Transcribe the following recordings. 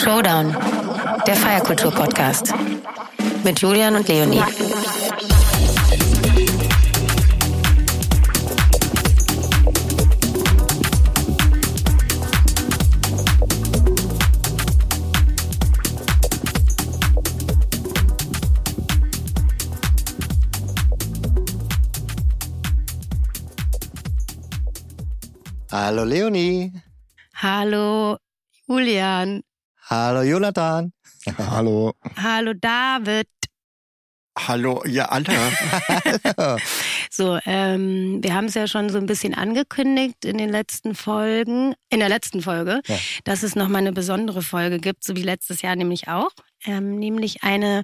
Throwdown, der Feierkultur-Podcast mit Julian und Leonie. Hallo Leonie. Hallo Julian. Hallo Jonathan. Hallo. Hallo David. Hallo, ihr alle. So, wir haben es ja schon so ein bisschen angekündigt in der letzten Folge, ja, dass es nochmal eine besondere Folge gibt, so wie letztes Jahr nämlich auch. Nämlich eine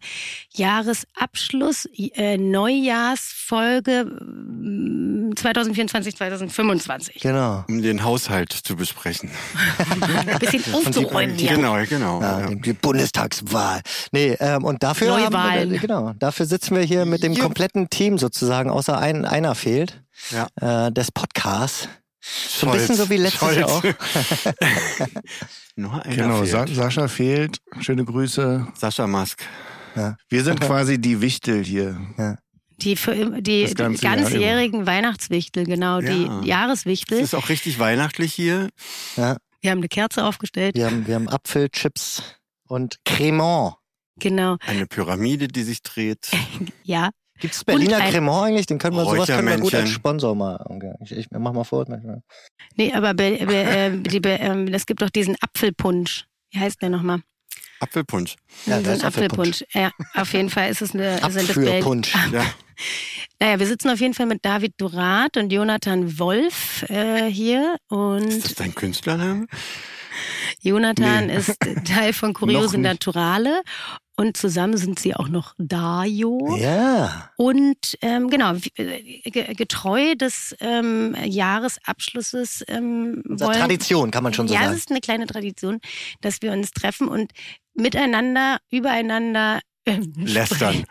Jahresabschluss-Neujahrsfolge 2024, 2025. Genau. Um den Haushalt zu besprechen. Ein bisschen aufzuräumen hier. Genau. Ja, die Bundestagswahl. Nee, und dafür dafür sitzen wir hier mit dem kompletten Team sozusagen, außer einer fehlt. Ja. Des Podcasts. So ein bisschen so wie letztes Jahr auch. Nur einer fehlt. Sascha fehlt. Schöne Grüße. Sascha Mask. Ja. Wir sind quasi die Wichtel hier. Ja. Die ganzjährigen Weihnachtswichtel, genau, ja. Die Jahreswichtel. Es ist auch richtig weihnachtlich hier. Ja. Wir haben eine Kerze aufgestellt. Wir haben Apfelchips und Cremant. Genau. Eine Pyramide, die sich dreht. Ja. Gibt es Berliner Cremant eigentlich? Sowas können wir gut als Sponsor mal. Ich mach mal vor. Nee, aber es gibt doch diesen Apfelpunsch. Wie heißt der nochmal? Apfelpunsch. Ja, das ist Apfelpunsch. Ja, auf jeden Fall ist es Apfelpunsch. Ja. Naja, wir sitzen auf jeden Fall mit David Durat und Jonathan Wolf hier. Und ist das dein Künstlername? Jonathan ist Teil von Kuriose Naturale. Und zusammen sind sie auch noch Dajo. Ja. Und getreu des Jahresabschlusses Tradition, kann man schon so sagen. Ja, es ist eine kleine Tradition, dass wir uns treffen und miteinander, übereinander lästern.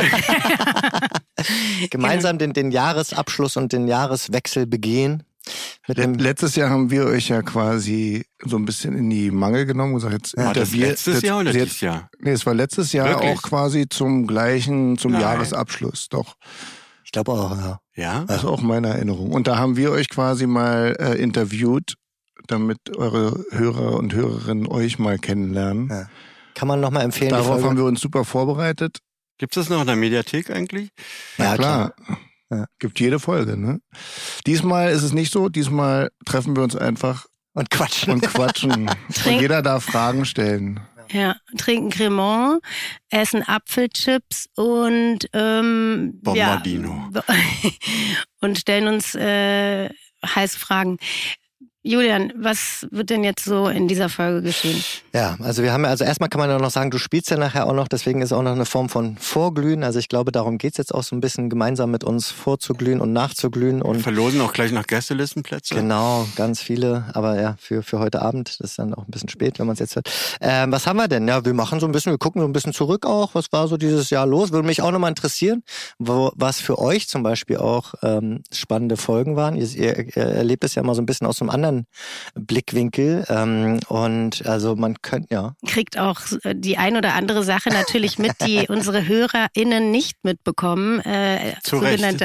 Gemeinsam den Jahresabschluss und den Jahreswechsel begehen. Letztes Jahr haben wir euch ja quasi so ein bisschen in die Mangel genommen und gesagt, war das letztes Jahr oder dieses Jahr? Nee, es war letztes Jahr. Wirklich? Auch quasi zum Jahresabschluss, doch. Ich glaube auch, ja. Ja? Das ist auch meine Erinnerung. Und da haben wir euch quasi mal interviewt, damit eure Hörer und Hörerinnen euch mal kennenlernen. Ja. Kann man nochmal empfehlen. Darauf haben wir uns super vorbereitet. Gibt es das noch in der Mediathek eigentlich? Ja, klar. Ja. Gibt jede Folge, ne? Diesmal ist es nicht so. Diesmal treffen wir uns einfach und quatschen. Und jeder darf Fragen stellen. Ja, trinken Cremant, essen Apfelchips und Bombardino. Ja, und stellen uns heiße Fragen. Julian, was wird denn jetzt so in dieser Folge geschehen? Ja, also erstmal kann man ja noch sagen, du spielst ja nachher auch noch, deswegen ist auch noch eine Form von Vorglühen. Also ich glaube, darum geht's jetzt auch so ein bisschen gemeinsam mit uns vorzuglühen und nachzuglühen. Und wir verlosen auch gleich noch Gästelistenplätze. Genau, ganz viele, aber ja, für heute Abend, das ist dann auch ein bisschen spät, wenn man es jetzt hört. Was haben wir denn? Ja, wir gucken so ein bisschen zurück auch, was war so dieses Jahr los? Würde mich auch nochmal interessieren, was für euch zum Beispiel auch spannende Folgen waren. Ihr erlebt es ja mal so ein bisschen aus einem anderen Blickwinkel und also man könnte, ja. Kriegt auch die ein oder andere Sache natürlich mit, die unsere HörerInnen nicht mitbekommen. Sogenannte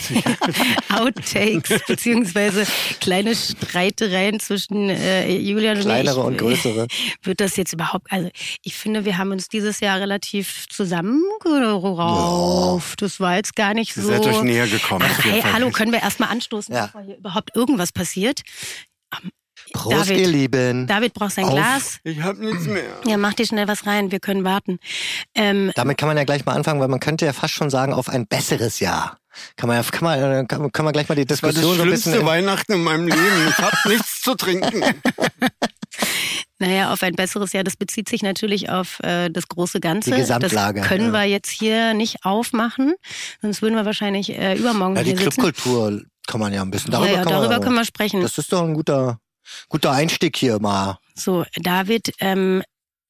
Outtakes, beziehungsweise kleine Streitereien zwischen Julian und mir. Kleinere und größere. Wird das jetzt überhaupt, also ich finde, wir haben uns dieses Jahr relativ zusammengerauft. Das war jetzt gar nicht so. Ihr seid euch näher gekommen. Ach, hey, hallo, können wir erstmal anstoßen, bevor hier überhaupt irgendwas passiert? Prost, David, ihr Lieben. David braucht sein Glas. Ich hab nichts mehr. Ja, mach dir schnell was rein, wir können warten. Damit kann man ja gleich mal anfangen, weil man könnte ja fast schon sagen, auf ein besseres Jahr. Kann man gleich mal die Diskussion so ein bisschen... Das war das schlimmste Weihnachten in meinem Leben. Ich hab nichts zu trinken. Naja, auf ein besseres Jahr, das bezieht sich natürlich auf das große Ganze. Die Gesamtlage. Das können wir jetzt hier nicht aufmachen, sonst würden wir wahrscheinlich übermorgen hier sitzen. Die Clubkultur kann man ja ein bisschen... Darüber können wir sprechen. Das ist doch ein guter Einstieg hier mal. So, David... dann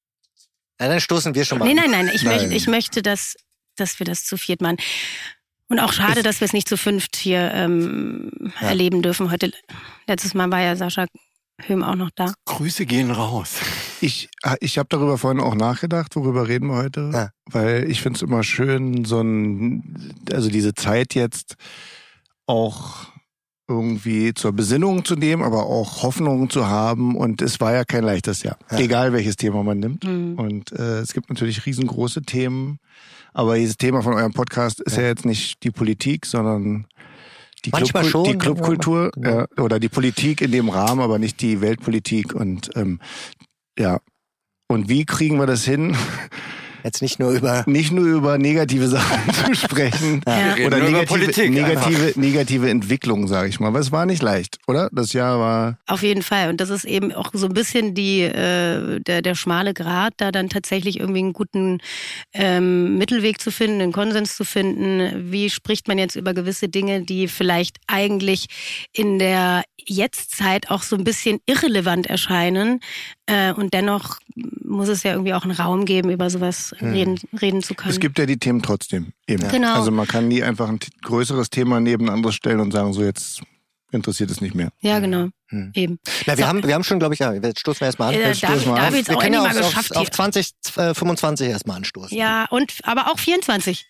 stoßen wir schon mal. Nein. Ich möchte, dass wir das zu viert machen. Und auch schade, dass wir es nicht zu fünft hier erleben dürfen heute. Letztes Mal war ja Sascha Höhm auch noch da. Grüße gehen raus. Ich habe darüber vorhin auch nachgedacht, worüber reden wir heute, weil ich finde es immer schön, also diese Zeit jetzt auch irgendwie zur Besinnung zu nehmen, aber auch Hoffnung zu haben. Und es war ja kein leichtes Jahr, egal welches Thema man nimmt. Und es gibt natürlich riesengroße Themen, aber dieses Thema von eurem Podcast ist ja jetzt nicht die Politik, sondern die Clubkultur oder die Politik in dem Rahmen, aber nicht die Weltpolitik. Und und wie kriegen wir das hin? Jetzt nicht nur über negative Sachen zu sprechen oder negative Entwicklungen, sage ich mal. Aber es war nicht leicht, oder? Das Jahr war... Auf jeden Fall. Und das ist eben auch so ein bisschen der schmale Grat, da dann tatsächlich irgendwie einen guten Mittelweg zu finden, einen Konsens zu finden. Wie spricht man jetzt über gewisse Dinge, die vielleicht eigentlich in der Jetztzeit auch so ein bisschen irrelevant erscheinen. Und dennoch muss es ja irgendwie auch einen Raum geben, über sowas reden zu können. Es gibt ja die Themen trotzdem eben. Genau. Also man kann nie einfach ein größeres Thema neben ein anderes stellen und sagen, so jetzt interessiert es nicht mehr. Ja, genau. Eben. Na, wir haben schon, glaube ich, jetzt stoßen wir erstmal an. David wir auch können ja mal geschafft. auf 2025 erstmal anstoßen. Ja, aber auch 24.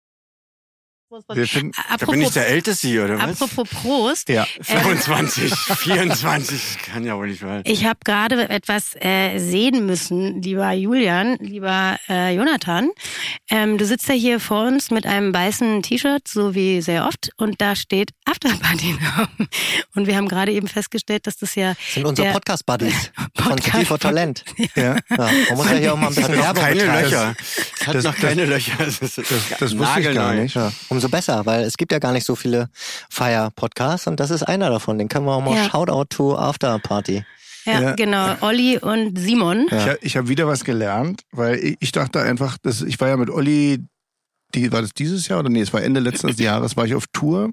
Da bin ich der Älteste hier, oder was? Apropos Prost. Ja. 25, 24, kann ja wohl nicht wahr. Ich habe gerade etwas sehen müssen, lieber Julian, lieber Jonathan. Du sitzt ja hier vor uns mit einem weißen T-Shirt, so wie sehr oft, und da steht Afterparty. Und wir haben gerade eben festgestellt, dass das ja... Das sind unsere Podcast-Buddies von City for Talent. Ja. Man muss ja hier auch mal ein bisschen Werbung betreiben. Es hat noch keine Löcher. Das wusste ich gar nicht. Ja. Umso besser, weil es gibt ja gar nicht so viele Fire-Podcasts und das ist einer davon. Den können wir auch mal Shoutout to Afterparty. Ja, genau. Olli und Simon. Ja. Ich hab wieder was gelernt, weil ich dachte einfach, ich war ja mit Olli, war das dieses Jahr oder nee, es war Ende letzten Jahres, war ich auf Tour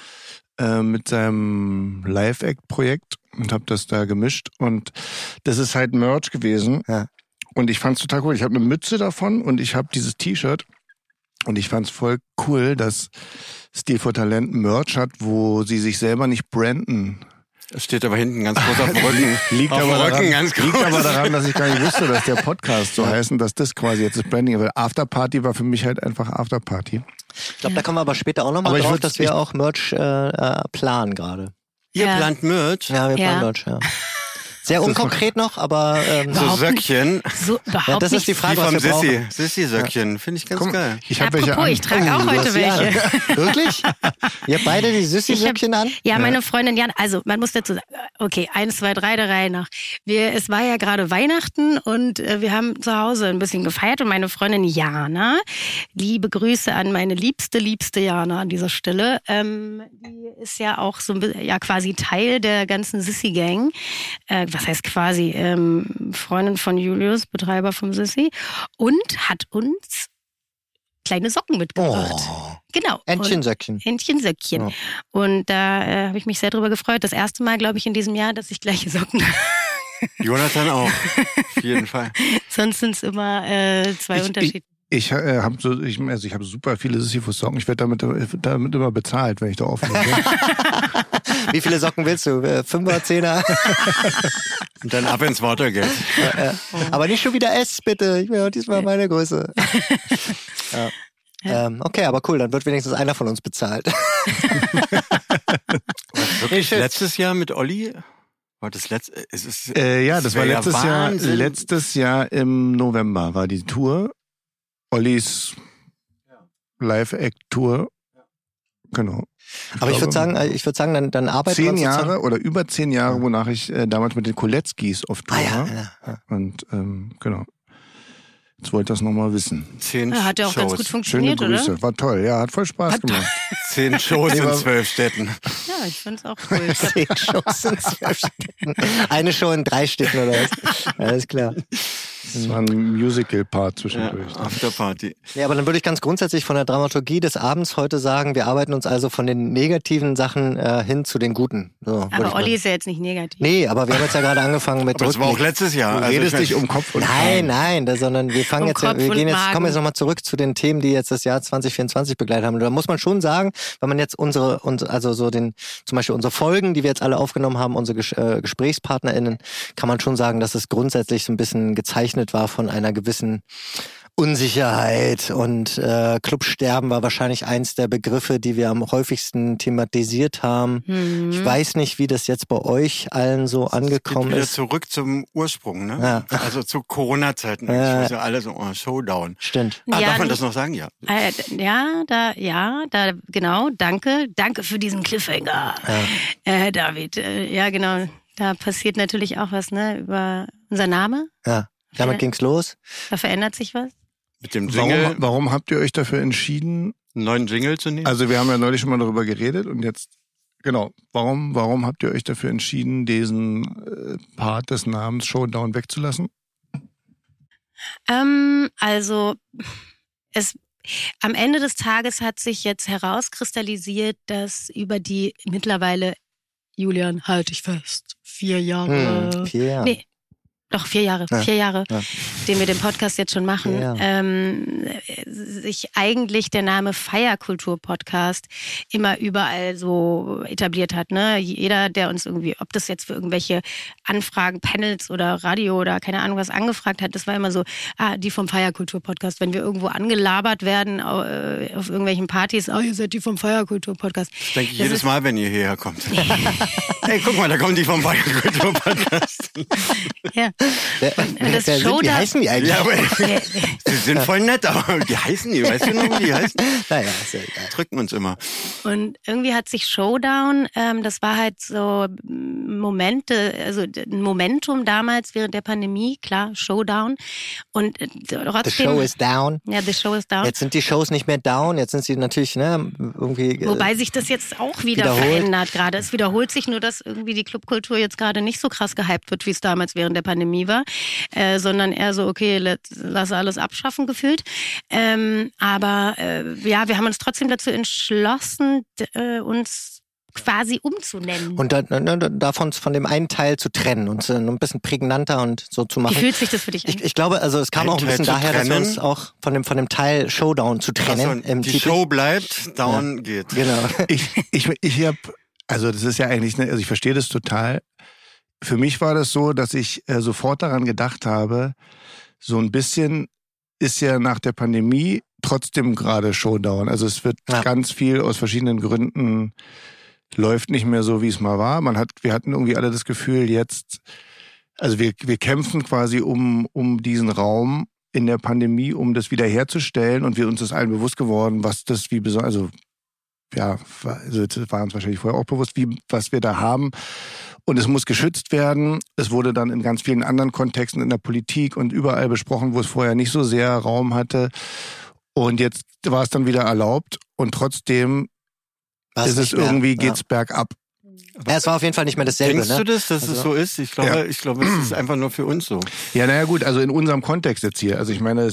mit seinem Live-Act-Projekt und habe das da gemischt und das ist halt Merch gewesen und ich fand's total cool. Ich habe eine Mütze davon und ich habe dieses T-Shirt. Und ich fand's voll cool, dass City for Talent Merch hat, wo sie sich selber nicht branden. Das steht aber hinten ganz groß auf dem Rücken. Liegt aber daran, dass ich gar nicht wusste, dass der Podcast so heißt und dass das quasi jetzt das Branding ist. Weil Afterparty war für mich halt einfach Afterparty. Ich glaube, da kommen wir aber später auch nochmal drauf, dass wir auch Merch planen gerade. Ihr plant Merch? Ja, wir planen Merch, Sehr unkonkret noch, aber... so Söckchen. Das ist die Frage, was wir brauchen. Sissi-Söckchen, finde ich ganz geil. Ich trage auch heute welche. Wirklich? Ihr habt beide die Sissi-Söckchen an? Ja, meine Freundin Jan, also man muss dazu sagen, okay, 1, 2, 3 der Reihe nach. Es war ja gerade Weihnachten und wir haben zu Hause ein bisschen gefeiert und meine Freundin Jana, liebe Grüße an meine liebste Jana an dieser Stelle, die ist ja auch so quasi Teil der ganzen Sissi-Gang. Was heißt quasi, Freundin von Julius, Betreiber vom Sissi, und hat uns kleine Socken mitgebracht. Oh. Genau. Entchensöckchen. Ja. Und da habe ich mich sehr drüber gefreut. Das erste Mal, glaube ich, in diesem Jahr, dass ich gleiche Socken habe. Jonathan auch, auf jeden Fall. Sonst sind es immer zwei Unterschiede. Ich habe super viele Sisyphus-Socken. Ich werde damit immer bezahlt, wenn ich da auflege. Wie viele Socken willst du? 5er, 10er? Und dann ab ins Watergate. Aber nicht schon wieder S, bitte. Ich will auch diesmal meine Größe. Okay, aber cool, dann wird wenigstens einer von uns bezahlt. Wirklich letztes Jahr mit Olli? War das letzte? Das war letztes Jahr im November war die Tour. Ollis Live-Act-Tour. Genau. Aber ich würde sagen, dann arbeiten wir 10 Jahre oder über 10 Jahre, wonach ich damals mit den Koletzkis auf Tour war. Ja. Und genau. Jetzt wollte ich das nochmal wissen. 10 hat ja auch Shows. ganz gut funktioniert, Schöne Grüße. oder? War toll, ja, hat voll Spaß gemacht. 10 Shows in 12 Städten. Ja, ich fand's auch cool. 10 Shows in 12 Städten. Eine Show in 3 Städten oder was? Alles klar. Das war ein Musical-Part zwischendurch. Afterparty. Ja, aber dann würde ich ganz grundsätzlich von der Dramaturgie des Abends heute sagen, wir arbeiten uns also von den negativen Sachen hin zu den guten. So, aber Olli ist ja jetzt nicht negativ. Nee, aber wir haben jetzt ja gerade angefangen mit aber das war auch letztes Jahr. Du redest dich um Kopf und Nein, sondern wir fangen jetzt, kommen jetzt nochmal zurück zu den Themen, die jetzt das Jahr 2024 begleitet haben. Und da muss man schon sagen, wenn man jetzt zum Beispiel unsere Folgen, die wir jetzt alle aufgenommen haben, unsere GesprächspartnerInnen, kann man schon sagen, dass es grundsätzlich so ein bisschen gezeichnet war von einer gewissen Unsicherheit und Clubsterben war wahrscheinlich eins der Begriffe, die wir am häufigsten thematisiert haben. Mhm. Ich weiß nicht, wie das jetzt bei euch allen so angekommen ist. Wieder zurück zum Ursprung, ne? Ja. Also zu Corona-Zeiten. Ja. Ja alle so Showdown. Stimmt. Darf man das noch sagen? Ja. Genau. Danke für diesen Cliffhanger, David. Ja, genau. Da passiert natürlich auch was, ne? Über unser Name. Ja. Damit ging's los. Da verändert sich was. Mit dem Jingle. Warum habt ihr euch dafür entschieden, einen neuen Jingle zu nehmen? Also wir haben ja neulich schon mal darüber geredet und jetzt, genau, warum habt ihr euch dafür entschieden, diesen Part des Namens Showdown wegzulassen? Am Ende des Tages hat sich jetzt herauskristallisiert, dass über die mittlerweile, Julian, halt dich fest, 4 Jahre. 4 Jahre. Nee. Doch, 4 Jahre, den wir den Podcast jetzt schon machen, sich eigentlich der Name Feierkultur-Podcast immer überall so etabliert hat. Ne? Jeder, der uns irgendwie, ob das jetzt für irgendwelche Anfragen, Panels oder Radio oder keine Ahnung was angefragt hat, das war immer so, die vom Feierkultur-Podcast. Wenn wir irgendwo angelabert werden auf irgendwelchen Partys, ihr seid die vom Feierkultur-Podcast. Das denke ich jedes Mal, wenn ihr hierher kommt. Hey, guck mal, da kommen die vom Feierkultur-Podcast. Ja. Wie heißen die eigentlich? Ja, aber sie sind voll nett, aber wie heißen die? Weißt du noch, wie die heißen? Naja, ist ja egal. Drücken uns immer. Und irgendwie hat sich Showdown, das war halt so Momente, also ein Momentum damals während der Pandemie, klar, Showdown. Und trotzdem, the show is down. Ja, the show is down. Jetzt sind die Shows nicht mehr down, jetzt sind sie natürlich irgendwie wobei sich das jetzt auch wieder verändert gerade. Es wiederholt sich nur, dass irgendwie die Clubkultur jetzt gerade nicht so krass gehypt wird, wie es damals während der Pandemie war, sondern eher so, okay, lass alles abschaffen gefühlt. Aber wir haben uns trotzdem dazu entschlossen, uns quasi umzunennen. Und davon von dem einen Teil zu trennen und ein bisschen prägnanter und so zu machen. Wie fühlt sich das für dich an? Ich glaube, also es kam auch ein bisschen daher, dass wir uns auch von dem Teil Showdown zu trennen. Also, die Show bleibt, Down geht. Genau. Ich habe, also das ist ja eigentlich, also ich verstehe das total. Für mich war das so, dass ich sofort daran gedacht habe, so ein bisschen ist ja nach der Pandemie trotzdem gerade Showdown. Also es wird ganz viel aus verschiedenen Gründen läuft nicht mehr so, wie es mal war. Wir hatten irgendwie alle das Gefühl jetzt, also wir kämpfen quasi um diesen Raum in der Pandemie, um das wiederherzustellen und wir uns das allen bewusst geworden, was das wie besonders, also das war uns wahrscheinlich vorher auch bewusst, was wir da haben. Und es muss geschützt werden. Es wurde dann in ganz vielen anderen Kontexten in der Politik und überall besprochen, wo es vorher nicht so sehr Raum hatte. Und jetzt war es dann wieder erlaubt. Und trotzdem geht's bergab. Ja, es war auf jeden Fall nicht mehr dasselbe. Denkst du das, dass es so ist? Ich glaube, es ist einfach nur für uns so. Ja, naja gut, also in unserem Kontext jetzt hier. Also ich meine,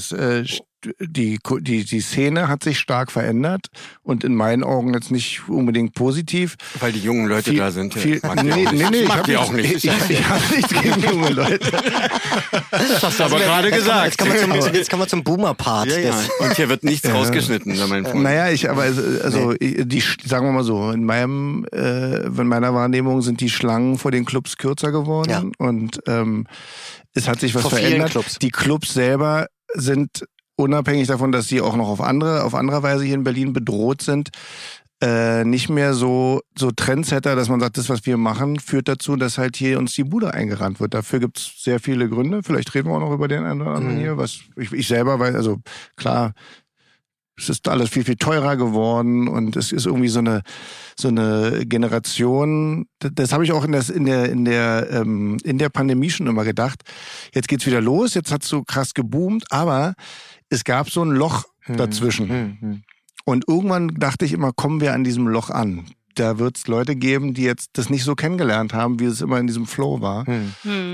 die Szene hat sich stark verändert und in meinen Augen jetzt nicht unbedingt positiv. Weil die jungen Leute da sind. Nee, ich mag die auch nicht. Ich habe nichts gegen junge Leute. Das hast du aber gerade gesagt. Jetzt kommen wir zum Boomer-Part. Ja. Und hier wird nichts rausgeschnitten, mein Freund. Naja, sagen wir mal so, in meiner Wahrnehmung sind die Schlangen vor den Clubs kürzer geworden und es hat sich was verändert. Die Clubs selber sind unabhängig davon, dass sie auch noch auf anderer Weise hier in Berlin bedroht sind, nicht mehr so Trendsetter, dass man sagt, das, was wir machen, führt dazu, dass halt hier uns die Bude eingerannt wird. Dafür gibt's sehr viele Gründe. Vielleicht reden wir auch noch über den einen oder anderen hier, was ich selber weiß. Also klar, es ist alles viel, viel teurer geworden und es ist irgendwie so eine Generation. Das habe ich auch in der Pandemie schon immer gedacht. Jetzt geht's wieder los, jetzt hat's so krass geboomt, aber es gab so ein Loch dazwischen. Und irgendwann dachte ich immer, kommen wir an diesem Loch an. Da wird's Leute geben, die jetzt das nicht so kennengelernt haben, wie es immer in diesem Flow war.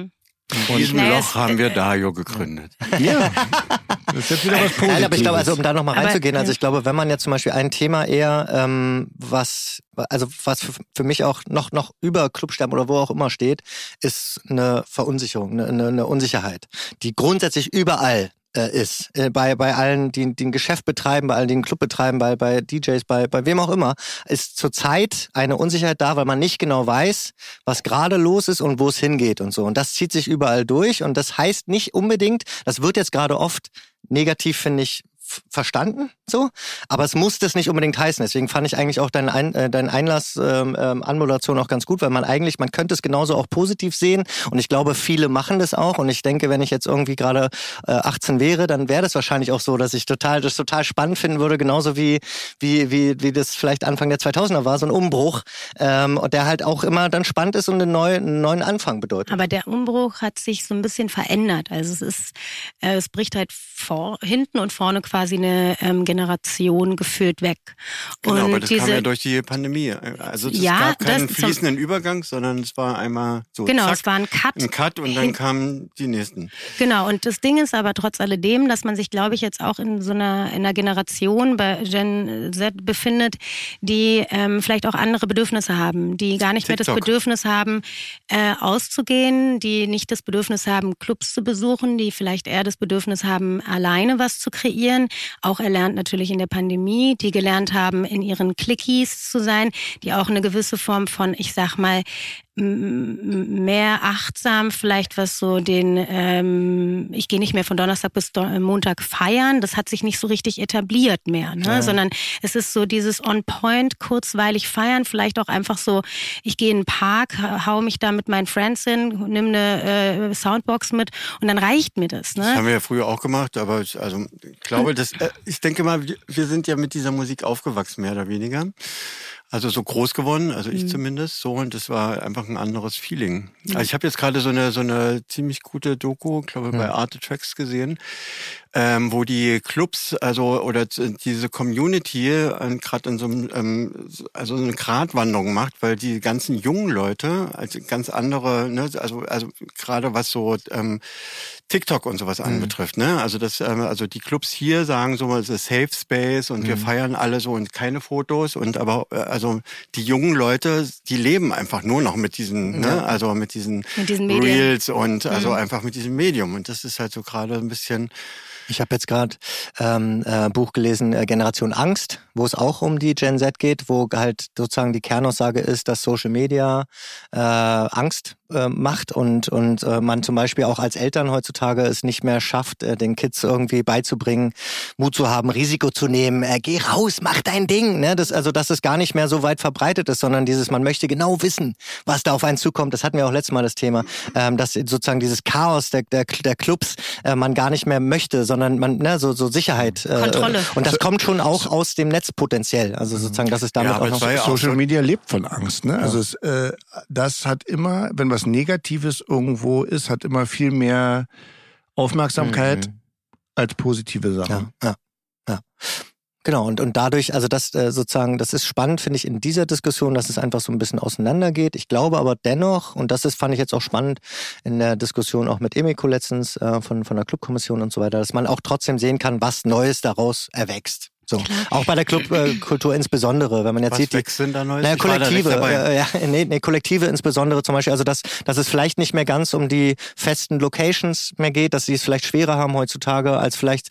In diesem Loch haben wir Dajo gegründet. Ja, das ist jetzt wieder was Positives. Aber ich glaube, also um da nochmal reinzugehen, also ich glaube, wenn man jetzt zum Beispiel ein Thema eher, was für mich auch noch über Clubsterben oder wo auch immer steht, ist eine Verunsicherung, eine Unsicherheit, die grundsätzlich überall ist. Bei allen, die ein Geschäft betreiben, bei allen, die einen Club betreiben, bei DJs, bei wem auch immer, ist zurzeit eine Unsicherheit da, weil man nicht genau weiß, was gerade los ist und wo es hingeht und so. Und das zieht sich überall durch und das heißt nicht unbedingt, das wird jetzt gerade oft negativ, finde ich, verstanden, so, aber es muss das nicht unbedingt heißen. Deswegen fand ich eigentlich auch deinen Einlass Anmoderation auch ganz gut, weil man könnte es genauso auch positiv sehen und ich glaube, viele machen das auch und ich denke, wenn ich jetzt irgendwie gerade 18 wäre, dann wäre das wahrscheinlich auch so, dass ich das total spannend finden würde, genauso wie das vielleicht Anfang der 2000er war, so ein Umbruch, und der halt auch immer dann spannend ist und einen neuen Anfang bedeutet. Aber der Umbruch hat sich so ein bisschen verändert, also es bricht halt hinten und vorne quasi eine Generation gefühlt weg. Genau, und aber das kam ja durch die Pandemie. Also es gab keinen fließenden Übergang, sondern es war einmal so, genau, zack, es war ein Cut und dann kamen die nächsten. Genau, und das Ding ist aber trotz alledem, dass man sich, glaube ich, jetzt auch in einer Generation bei Gen Z befindet, die vielleicht auch andere Bedürfnisse haben, die gar nicht mehr das Bedürfnis haben, auszugehen, die nicht das Bedürfnis haben, Clubs zu besuchen, die vielleicht eher das Bedürfnis haben, alleine was zu kreieren, auch erlernt natürlich in der Pandemie, die gelernt haben, in ihren Clickies zu sein, die auch eine gewisse Form von, ich sag mal, mehr achtsam vielleicht, was so ich gehe nicht mehr von Donnerstag bis Montag feiern, das hat sich nicht so richtig etabliert mehr, ne? Ja. Sondern es ist so dieses On-Point, kurzweilig feiern, vielleicht auch einfach so, ich gehe in den Park, hau mich da mit meinen Friends hin, nimm eine Soundbox mit und dann reicht mir das. Ne? Das haben wir ja früher auch gemacht, aber ich glaube, ich denke mal, wir sind ja mit dieser Musik aufgewachsen, mehr oder weniger. Also so groß geworden, also ich zumindest so, und das war einfach ein anderes Feeling. Also ich habe jetzt gerade so eine ziemlich gute Doku, glaube bei Arte Tracks gesehen, wo die Clubs, oder diese Community gerade in so einem, so eine Gratwanderung macht, weil die ganzen jungen Leute, also ganz andere, ne, also gerade was so TikTok und sowas anbetrifft, ne, also die Clubs hier sagen so, es ist Safe Space und wir feiern alle so und keine Fotos und aber also die jungen Leute, die leben einfach nur noch mit diesen, ne, also mit diesen Reels und also einfach mit diesem Medium und das ist halt so gerade ein bisschen. Ich habe jetzt gerade Buch gelesen, Generation Angst, wo es auch um die Gen Z geht, wo halt sozusagen die Kernaussage ist, dass Social Media Angst macht und man zum Beispiel auch als Eltern heutzutage es nicht mehr schafft, den Kids irgendwie beizubringen, Mut zu haben, Risiko zu nehmen, geh raus, mach dein Ding, ne? Dass es gar nicht mehr so weit verbreitet ist, sondern man möchte genau wissen, was da auf einen zukommt. Das hatten wir auch letztes Mal das Thema, dass sozusagen dieses Chaos der Clubs man gar nicht mehr möchte, sondern man, ne, so Sicherheit. Kontrolle. Und das kommt schon auch aus dem Netz potenziell. Also sozusagen, das ist damit auch noch Social Media lebt von Angst, ne? Ja. Also das hat immer, wenn was Negatives irgendwo ist, hat immer viel mehr Aufmerksamkeit als positive Sachen. Ja. Genau, und dadurch, also das sozusagen, das ist spannend, finde ich, in dieser Diskussion, dass es einfach so ein bisschen auseinandergeht. Ich glaube aber dennoch, und fand ich jetzt auch spannend in der Diskussion auch mit Emiko letztens von der Clubkommission und so weiter, dass man auch trotzdem sehen kann, was Neues daraus erwächst. So. Auch bei der Clubkultur insbesondere, wenn man jetzt sieht, sind da Neues? Kollektive, Kollektive insbesondere zum Beispiel, also dass es vielleicht nicht mehr ganz um die festen Locations mehr geht, dass sie es vielleicht schwerer haben heutzutage als vielleicht,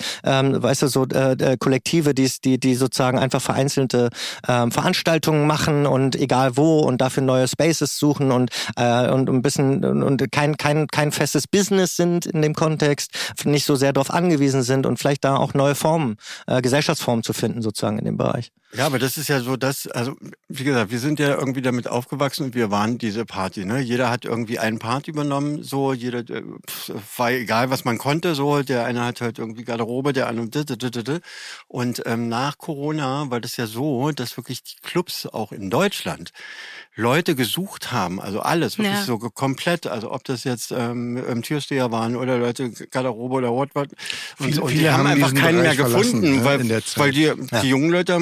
Kollektive, die sozusagen einfach vereinzelte Veranstaltungen machen und egal wo und dafür neue Spaces suchen und ein bisschen und kein festes Business sind in dem Kontext, nicht so sehr darauf angewiesen sind und vielleicht da auch neue Formen, Gesellschaftsformen zu finden, sozusagen in dem Bereich. Ja, aber das ist ja so, wie gesagt, wir sind ja irgendwie damit aufgewachsen und wir waren diese Party, ne? Jeder hat irgendwie einen Part übernommen, so, jeder, war egal, was man konnte, so, der eine hat halt irgendwie Garderobe, der andere, und nach Corona war das ja so, dass wirklich die Clubs auch in Deutschland Leute gesucht haben, also alles, wirklich so komplett, also ob das jetzt Türsteher waren oder Leute Garderobe oder what. Und die haben einfach keinen mehr gefunden, weil die jungen Leute haben halt gesagt,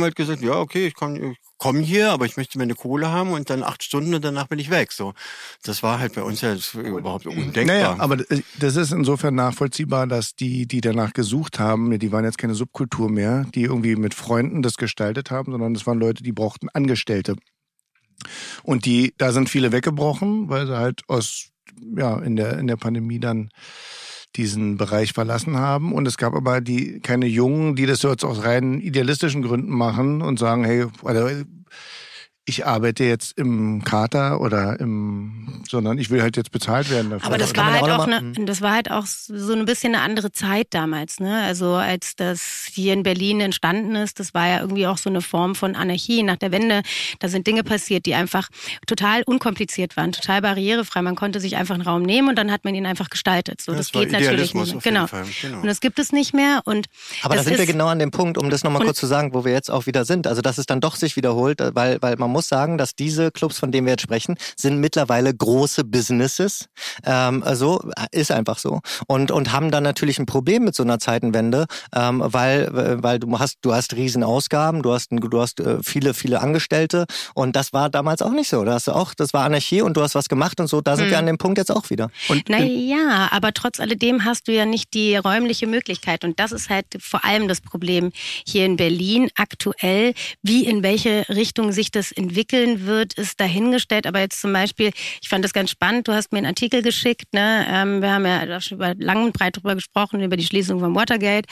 ja, okay, ich komm hier, aber ich möchte meine Kohle haben und dann 8 Stunden und danach bin ich weg. So, das war halt bei uns ja überhaupt undenkbar. Naja, aber das ist insofern nachvollziehbar, dass die danach gesucht haben, die waren jetzt keine Subkultur mehr, die irgendwie mit Freunden das gestaltet haben, sondern das waren Leute, die brauchten Angestellte. Und da sind viele weggebrochen, weil sie halt in der Pandemie dann diesen Bereich verlassen haben. Und es gab aber keine Jungen, die das jetzt aus rein idealistischen Gründen machen und sagen, hey, ich arbeite jetzt im Kater sondern ich will halt jetzt bezahlt werden dafür. Aber das war halt auch so ein bisschen eine andere Zeit damals, ne? Also als das hier in Berlin entstanden ist, das war ja irgendwie auch so eine Form von Anarchie nach der Wende. Da sind Dinge passiert, die einfach total unkompliziert waren, total barrierefrei. Man konnte sich einfach einen Raum nehmen und dann hat man ihn einfach gestaltet. So, das geht natürlich nicht mehr. Genau. Und das gibt es nicht mehr. Aber da sind wir genau an dem Punkt, um das nochmal kurz zu sagen, wo wir jetzt auch wieder sind. Also dass es dann doch sich wiederholt, weil man muss sagen, dass diese Clubs, von denen wir jetzt sprechen, sind mittlerweile große Businesses. Also ist einfach so. Und haben dann natürlich ein Problem mit so einer Zeitenwende, weil du hast riesen Ausgaben, du hast viele Angestellte und das war damals auch nicht so. Das war Anarchie und du hast was gemacht und so, da sind wir an dem Punkt jetzt auch wieder. Naja, aber trotz alledem hast du ja nicht die räumliche Möglichkeit und das ist halt vor allem das Problem hier in Berlin aktuell, wie in welche Richtung sich das entwickeln wird, ist dahingestellt. Aber jetzt zum Beispiel, ich fand das ganz spannend, du hast mir einen Artikel geschickt, ne? Wir haben ja schon lang und breit drüber gesprochen, über die Schließung von Watergate.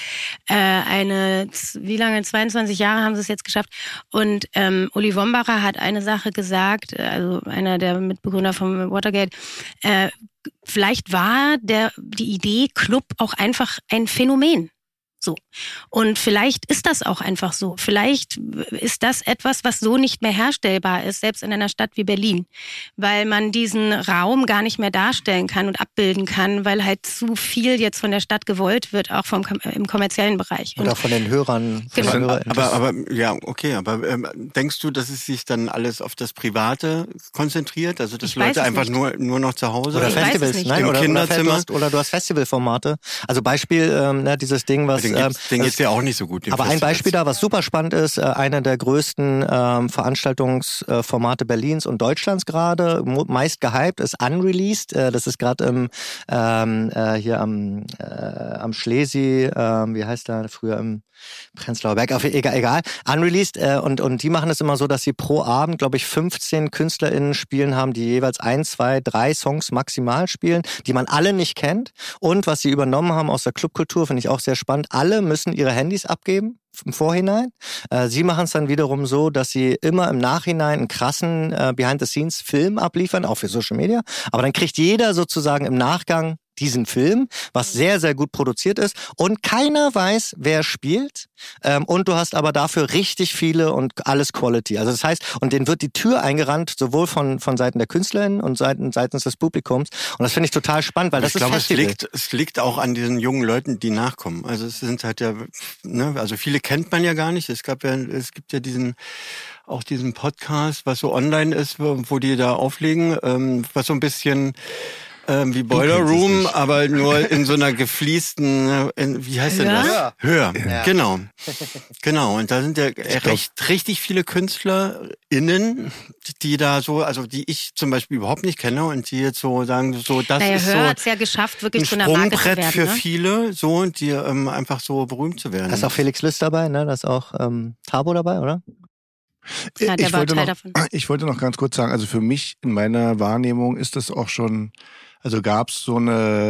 22 Jahre haben sie es jetzt geschafft. Und Uli Wombacher hat eine Sache gesagt, also einer der Mitbegründer von Watergate, vielleicht war die Idee Club auch einfach ein Phänomen. So. Und vielleicht ist das auch einfach so. Vielleicht ist das etwas, was so nicht mehr herstellbar ist, selbst in einer Stadt wie Berlin. Weil man diesen Raum gar nicht mehr darstellen kann und abbilden kann, weil halt zu viel jetzt von der Stadt gewollt wird, auch im kommerziellen Bereich. Und auch von den Hörern. Genau. Aber denkst du, dass es sich dann alles auf das Private konzentriert? Also, dass Leute einfach nur noch zu Hause? Oder Festivals, im Kinderzimmer? Oder du hast Festivalformate. Also Beispiel, dieses Ding, was... Den geht's ja auch nicht so gut. Aber Festivals. Ein Beispiel da, was super spannend ist, einer der größten Veranstaltungsformate Berlins und Deutschlands gerade, meist gehypt, ist Unreleased. Das ist gerade hier am Schlesi, wie heißt der früher im Prenzlauer Berg, egal. Unreleased. Und die machen es immer so, dass sie pro Abend, glaube ich, 15 KünstlerInnen spielen haben, die jeweils 1, 2, 3 Songs maximal spielen, die man alle nicht kennt. Und was sie übernommen haben aus der Clubkultur, finde ich auch sehr spannend. Alle müssen ihre Handys abgeben im Vorhinein. Sie machen es dann wiederum so, dass sie immer im Nachhinein einen krassen Behind-the-Scenes-Film abliefern, auch für Social Media. Aber dann kriegt jeder sozusagen im Nachgang diesen Film, was sehr, sehr gut produziert ist und keiner weiß, wer spielt und du hast aber dafür richtig viele und alles Quality. Also das heißt, und denen wird die Tür eingerannt, sowohl von Seiten der KünstlerInnen und seitens des Publikums und das finde ich total spannend, weil das ist Festival. Es liegt auch an diesen jungen Leuten, die nachkommen. Also es sind halt ja, ne, also viele kennt man ja gar nicht. Es gibt ja diesen Podcast, was so online ist, wo die da auflegen, was so ein bisschen wie Boiler Room, aber nur in so einer gefliesten, wie heißt denn das? Hör. Ja. Genau. Und da sind ja richtig viele KünstlerInnen, die da so, also die ich zum Beispiel überhaupt nicht kenne und die jetzt so sagen, so das ist Hör so hat's ja geschafft, wirklich ein zu einer Marke zu Sprungbrett werden, für ne? viele, so und die einfach so berühmt zu werden. Da ist auch Felix List dabei, ne? Da ist auch Tabo dabei, oder? Ja, der war Teil davon. Ich wollte noch ganz kurz sagen, also für mich in meiner Wahrnehmung ist das auch schon, also gab es so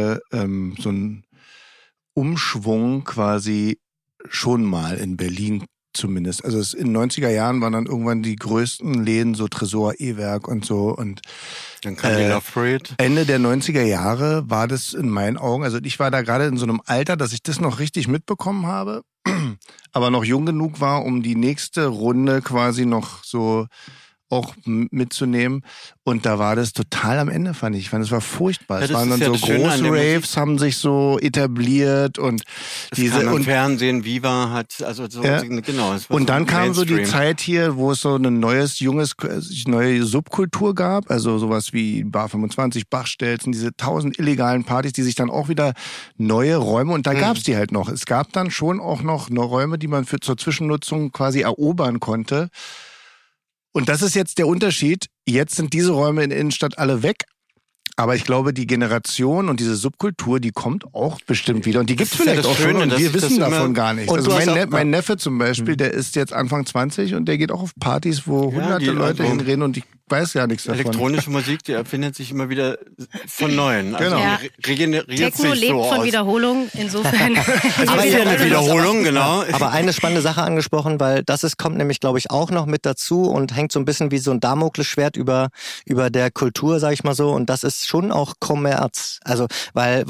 einen Umschwung quasi schon mal in Berlin zumindest. Also in den 90er Jahren waren dann irgendwann die größten Läden so Tresor, E-Werk und so und dann kam die Love Parade. Ende der 90er Jahre war das in meinen Augen, also ich war da gerade in so einem Alter, dass ich das noch richtig mitbekommen habe, aber noch jung genug war, um die nächste Runde quasi noch so auch mitzunehmen. Und da war das total am Ende, fand ich. Ich fand, es war furchtbar. Ja, es waren dann so große Raves, haben sich so etabliert und und Fernsehen, Viva hat, also so, genau. Und dann kam so die Zeit hier, wo es so eine neue Subkultur gab, also sowas wie Bar 25, Bachstelzen, diese 1000 illegalen Partys, die sich dann auch wieder neue Räume, und da gab es die halt noch. Es gab dann schon auch noch Räume, die man zur Zwischennutzung quasi erobern konnte. Und das ist jetzt der Unterschied. Jetzt sind diese Räume in der Innenstadt alle weg. Aber ich glaube, die Generation und diese Subkultur, die kommt auch bestimmt wieder. Und die gibt's vielleicht auch schon. Und wir wissen davon gar nichts. Also mein Neffe zum Beispiel, der ist jetzt Anfang 20 und der geht auch auf Partys, wo hunderte Leute hinrennen, und ich weiß ja nichts davon. Elektronische Musik, die erfindet sich immer wieder von Neuem. Also genau. Regeneriert Techno sich so lebt von aus. Wiederholung, insofern. Aber ja eine Wiederholung, genau. Aber eine spannende Sache angesprochen, weil kommt nämlich, glaube ich, auch noch mit dazu und hängt so ein bisschen wie so ein Damoklesschwert über der Kultur, sag ich mal so. Und das ist schon auch Kommerz. Also, weil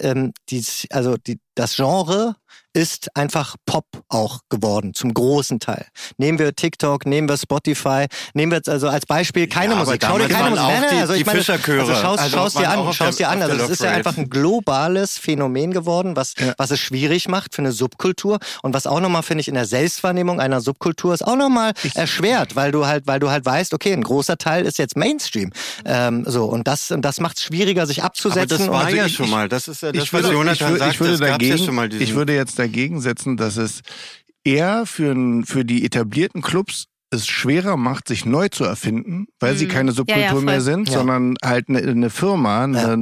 das Genre ist einfach Pop auch geworden, zum großen Teil. Nehmen wir TikTok, nehmen wir Spotify, nehmen wir jetzt also als Beispiel keine Musik. Schau dir keine Musik an. Also ich meine, schaust dir an. Also es ist ja einfach ein globales Phänomen geworden, was es schwierig macht für eine Subkultur, und was auch nochmal, finde ich, in der Selbstwahrnehmung einer Subkultur ist auch nochmal erschwert, weil du halt weißt, okay, ein großer Teil ist jetzt Mainstream. Und das macht es schwieriger, sich abzusetzen. Aber das war ja schon mal. Das ist ja das, was Jonathan sagt. Ich würde jetzt dagegen setzen, dass es eher für die etablierten Clubs es schwerer macht, sich neu zu erfinden, weil sie keine Subkultur mehr sind, sondern halt eine Firma.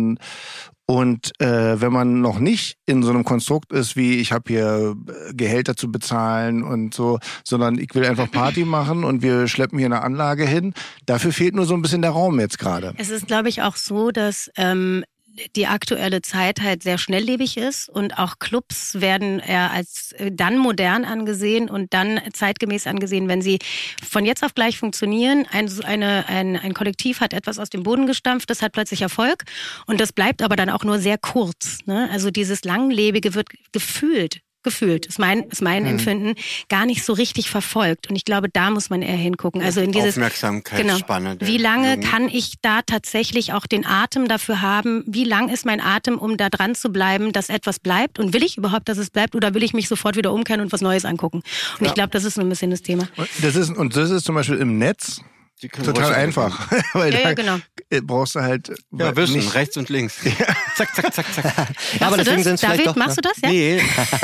Und wenn man noch nicht in so einem Konstrukt ist, wie ich habe hier Gehälter zu bezahlen und so, sondern ich will einfach Party machen und wir schleppen hier eine Anlage hin, dafür fehlt nur so ein bisschen der Raum jetzt gerade. Es ist, glaube ich, auch so, dass die aktuelle Zeit halt sehr schnelllebig ist, und auch Clubs werden eher als dann modern angesehen und dann zeitgemäß angesehen, wenn sie von jetzt auf gleich funktionieren. Ein Kollektiv hat etwas aus dem Boden gestampft, das hat plötzlich Erfolg, und das bleibt aber dann auch nur sehr kurz. Ne? Also dieses Langlebige wird gefühlt, ist mein Empfinden, gar nicht so richtig verfolgt. Und ich glaube, da muss man eher hingucken. Also in dieses Aufmerksamkeitsspanne. Wie lange kann ich da tatsächlich auch den Atem dafür haben? Wie lang ist mein Atem, um da dran zu bleiben, dass etwas bleibt? Und will ich überhaupt, dass es bleibt? Oder will ich mich sofort wieder umkehren und was Neues angucken? Und ich glaube, das ist so ein bisschen das Thema. Das ist zum Beispiel im Netz total einfach. Weil genau. Brauchst du halt wischen, rechts und links. Zack, zack, zack, zack. Ja, aber deswegen sind es vielleicht David, machst du das? Ja? Nee.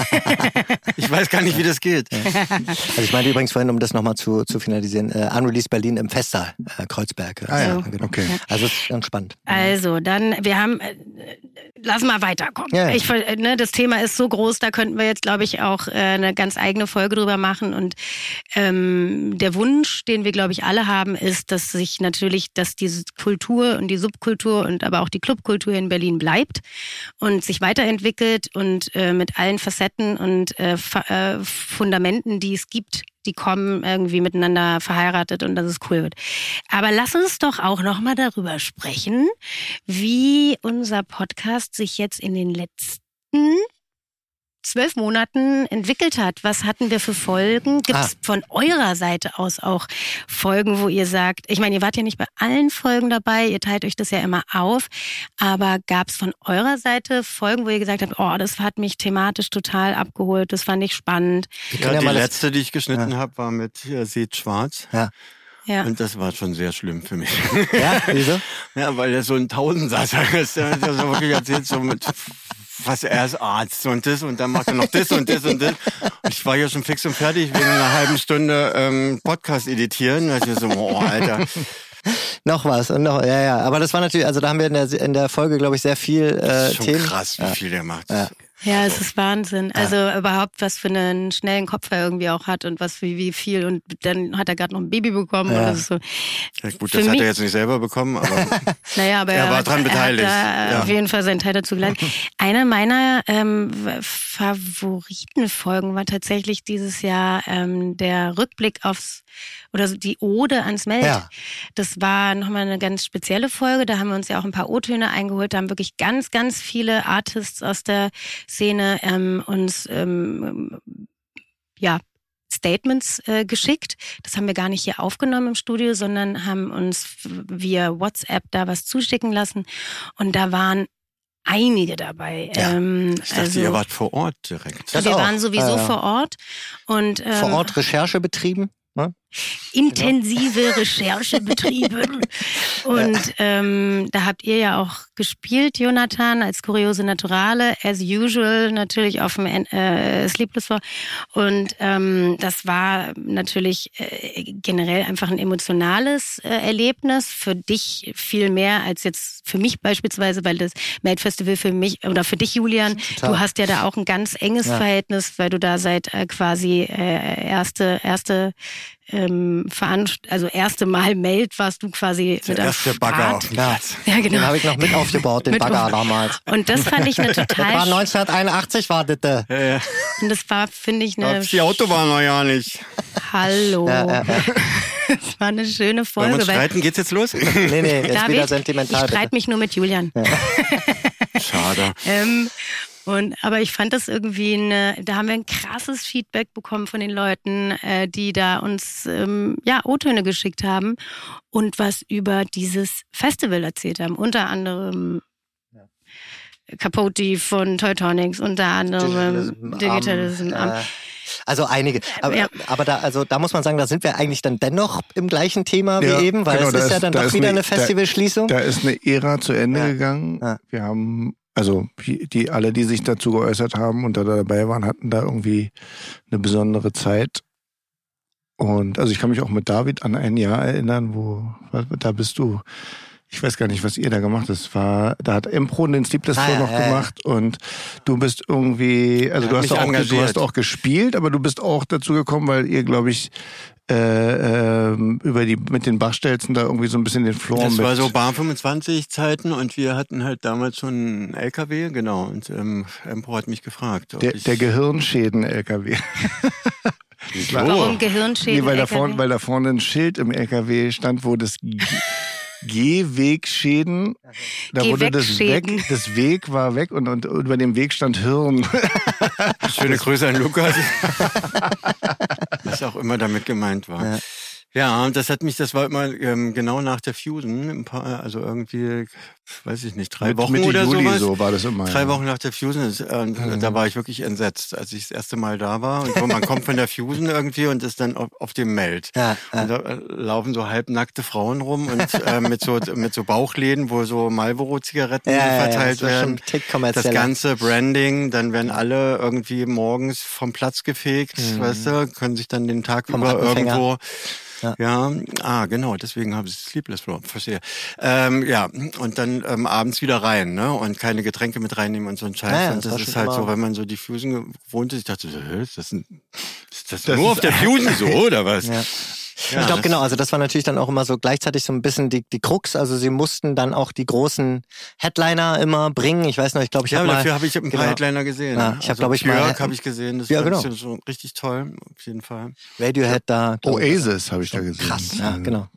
Ich weiß gar nicht, wie das geht. Also ich meinte übrigens vorhin, um das nochmal zu finalisieren, Unreleased Berlin im Festsaal, Kreuzberg. Genau. Okay. Also es ist ganz spannend. Also dann, wir haben, lass mal weiterkommen. Ja. Das Thema ist so groß, da könnten wir jetzt, glaube ich, auch eine ganz eigene Folge drüber machen. Und der Wunsch, den wir, glaube ich, alle haben, ist, dass diese Kultur und die Subkultur und aber auch die Clubkultur in Berlin bleibt und sich weiterentwickelt und mit allen Facetten und Fundamenten, die es gibt, die kommen irgendwie miteinander verheiratet, und dass es cool wird. Aber lass uns doch auch noch mal darüber sprechen, wie unser Podcast sich jetzt in den letzten 12 Monaten entwickelt hat. Was hatten wir für Folgen? Gibt es von eurer Seite aus auch Folgen, wo ihr sagt, ich meine, ihr wart ja nicht bei allen Folgen dabei, ihr teilt euch das ja immer auf, aber gab es von eurer Seite Folgen, wo ihr gesagt habt, oh, das hat mich thematisch total abgeholt, das fand ich spannend? Ja, die letzte, die ich geschnitten habe, war mit Seht Schwarz. Ja. Und das war schon sehr schlimm für mich. Ja, wieso? Ja, weil er so ein Tausendsasser ist. Der hat so wirklich erzählt, so mit er ist Arzt und das, und dann macht er noch das und das und das. Und ich war ja schon fix und fertig wegen einer halben Stunde Podcast editieren. Da ich so, Alter. Noch was und noch, ja. Aber das war natürlich, also da haben wir in der Folge, glaube ich, sehr viel das ist schon Themen. Krass, wie viel der macht. Ja, es ist Wahnsinn. Also überhaupt, was für einen schnellen Kopf er irgendwie auch hat und was wie viel. Und dann hat er gerade noch ein Baby bekommen. Ja. Und das ist so. Ja, gut, das hat er jetzt nicht selber bekommen, aber naja, aber er war dran beteiligt. Er hat auf jeden Fall seinen Teil dazu geleistet. Eine meiner Favoritenfolgen war tatsächlich dieses Jahr der Rückblick oder die Ode ans Meld. Ja. Das war nochmal eine ganz spezielle Folge. Da haben wir uns ja auch ein paar O-Töne eingeholt. Da haben wirklich ganz, ganz viele Artists aus der Szene uns Statements geschickt. Das haben wir gar nicht hier aufgenommen im Studio, sondern haben uns via WhatsApp da was zuschicken lassen. Und da waren einige dabei. Ja. Ich dachte, ihr wart vor Ort direkt. Wir waren sowieso vor Ort. Und, vor Ort Recherche betrieben? Ne? Intensive Recherche betrieben. Und da habt ihr ja auch gespielt, Jonathan, als Kuriose Naturale, as usual, natürlich auf dem Sleepless Floor. Und das war natürlich generell einfach ein emotionales Erlebnis. Für dich viel mehr als jetzt für mich beispielsweise, weil das Melt Festival für mich oder für dich, Julian, total. Du hast ja da auch ein ganz enges Verhältnis, weil du da seit quasi erste Mal Melt warst du quasi der erste Bagger auf dem Platz. Ja, genau. Den habe ich noch mit aufgebaut, den Bagger damals. Und das fand ich eine total... Das war 1981, war das. Ja. Und das war, finde ich, eine... Die Autobahn noch ja nicht. Hallo. Ja. Das war eine schöne Folge. Wollen wir uns streiten? Geht's jetzt los? Nee, jetzt David, wieder sentimental. Ich streite mich nur mit Julian. Ja. Schade. Aber ich fand das irgendwie da haben wir ein krasses Feedback bekommen von den Leuten, die da uns O-Töne geschickt haben und was über dieses Festival erzählt haben. Unter anderem Capote von Teutonics, unter anderem Digitalism. Also einige. Aber da muss man sagen, da sind wir eigentlich dann dennoch im gleichen Thema wie eben, weil es ist ja dann doch wieder eine Festivalschließung. Da ist eine Ära zu Ende gegangen. Ja. Wir haben... Also alle, die sich dazu geäußert haben und da dabei waren, hatten da irgendwie eine besondere Zeit. Und also ich kann mich auch mit David an ein Jahr erinnern, da bist du, ich weiß gar nicht, was ihr da gemacht habt. Da hat Impro den Sleepless Floor noch gemacht und du bist irgendwie, also du hast auch gespielt, aber du bist auch dazu gekommen, weil ihr, glaube ich, mit den Bachstelzen da irgendwie so ein bisschen den Floor Das war so Bar 25 Zeiten und wir hatten halt damals schon einen LKW, genau. Und Empro hat mich gefragt. Der Gehirnschäden-LKW. Warum Gehirnschäden? Nee, weil da vorne ein Schild im LKW stand, wo das Gehwegschäden, da wurde das Weg war weg und über dem Weg stand Hirn. Schöne Grüße an Lukas. Was auch immer damit gemeint war. Ja, und das war immer genau nach der Fusion, also irgendwie, weiß ich nicht, 3 Wochen Mitte oder Juli sowas. So war das immer. 3 Wochen nach der Fusion, da war ich wirklich entsetzt, als ich das erste Mal da war. Und man kommt von der Fusion irgendwie und ist dann auf dem Melt. Und da laufen so halbnackte Frauen rum und mit so Bauchläden, wo so Marlboro-Zigaretten verteilt werden. Das ganze Branding, dann werden alle irgendwie morgens vom Platz gefegt, weißt du, können sich dann den Tag über irgendwo... genau, deswegen habe ich Sleepless Floor, verstehe. Und dann abends wieder rein, ne? Und keine Getränke mit reinnehmen und so ein Scheiß. Und das ist halt so, wenn man so die Fusion gewohnt ist, ich dachte so, ist das nur auf der Fusion so, oder was? Ja. Ja, ich glaube, genau, also das war natürlich dann auch immer so gleichzeitig so ein bisschen die Krux, also sie mussten dann auch die großen Headliner immer bringen, ich weiß noch, ich glaube, ich habe mal... dafür habe ich ein paar Headliner gesehen. Ja, ich habe, glaube ich, mal... habe ich gesehen, das war so richtig toll, auf jeden Fall. Radiohead da... Oasis habe ich da gesehen. Krass, ja, genau.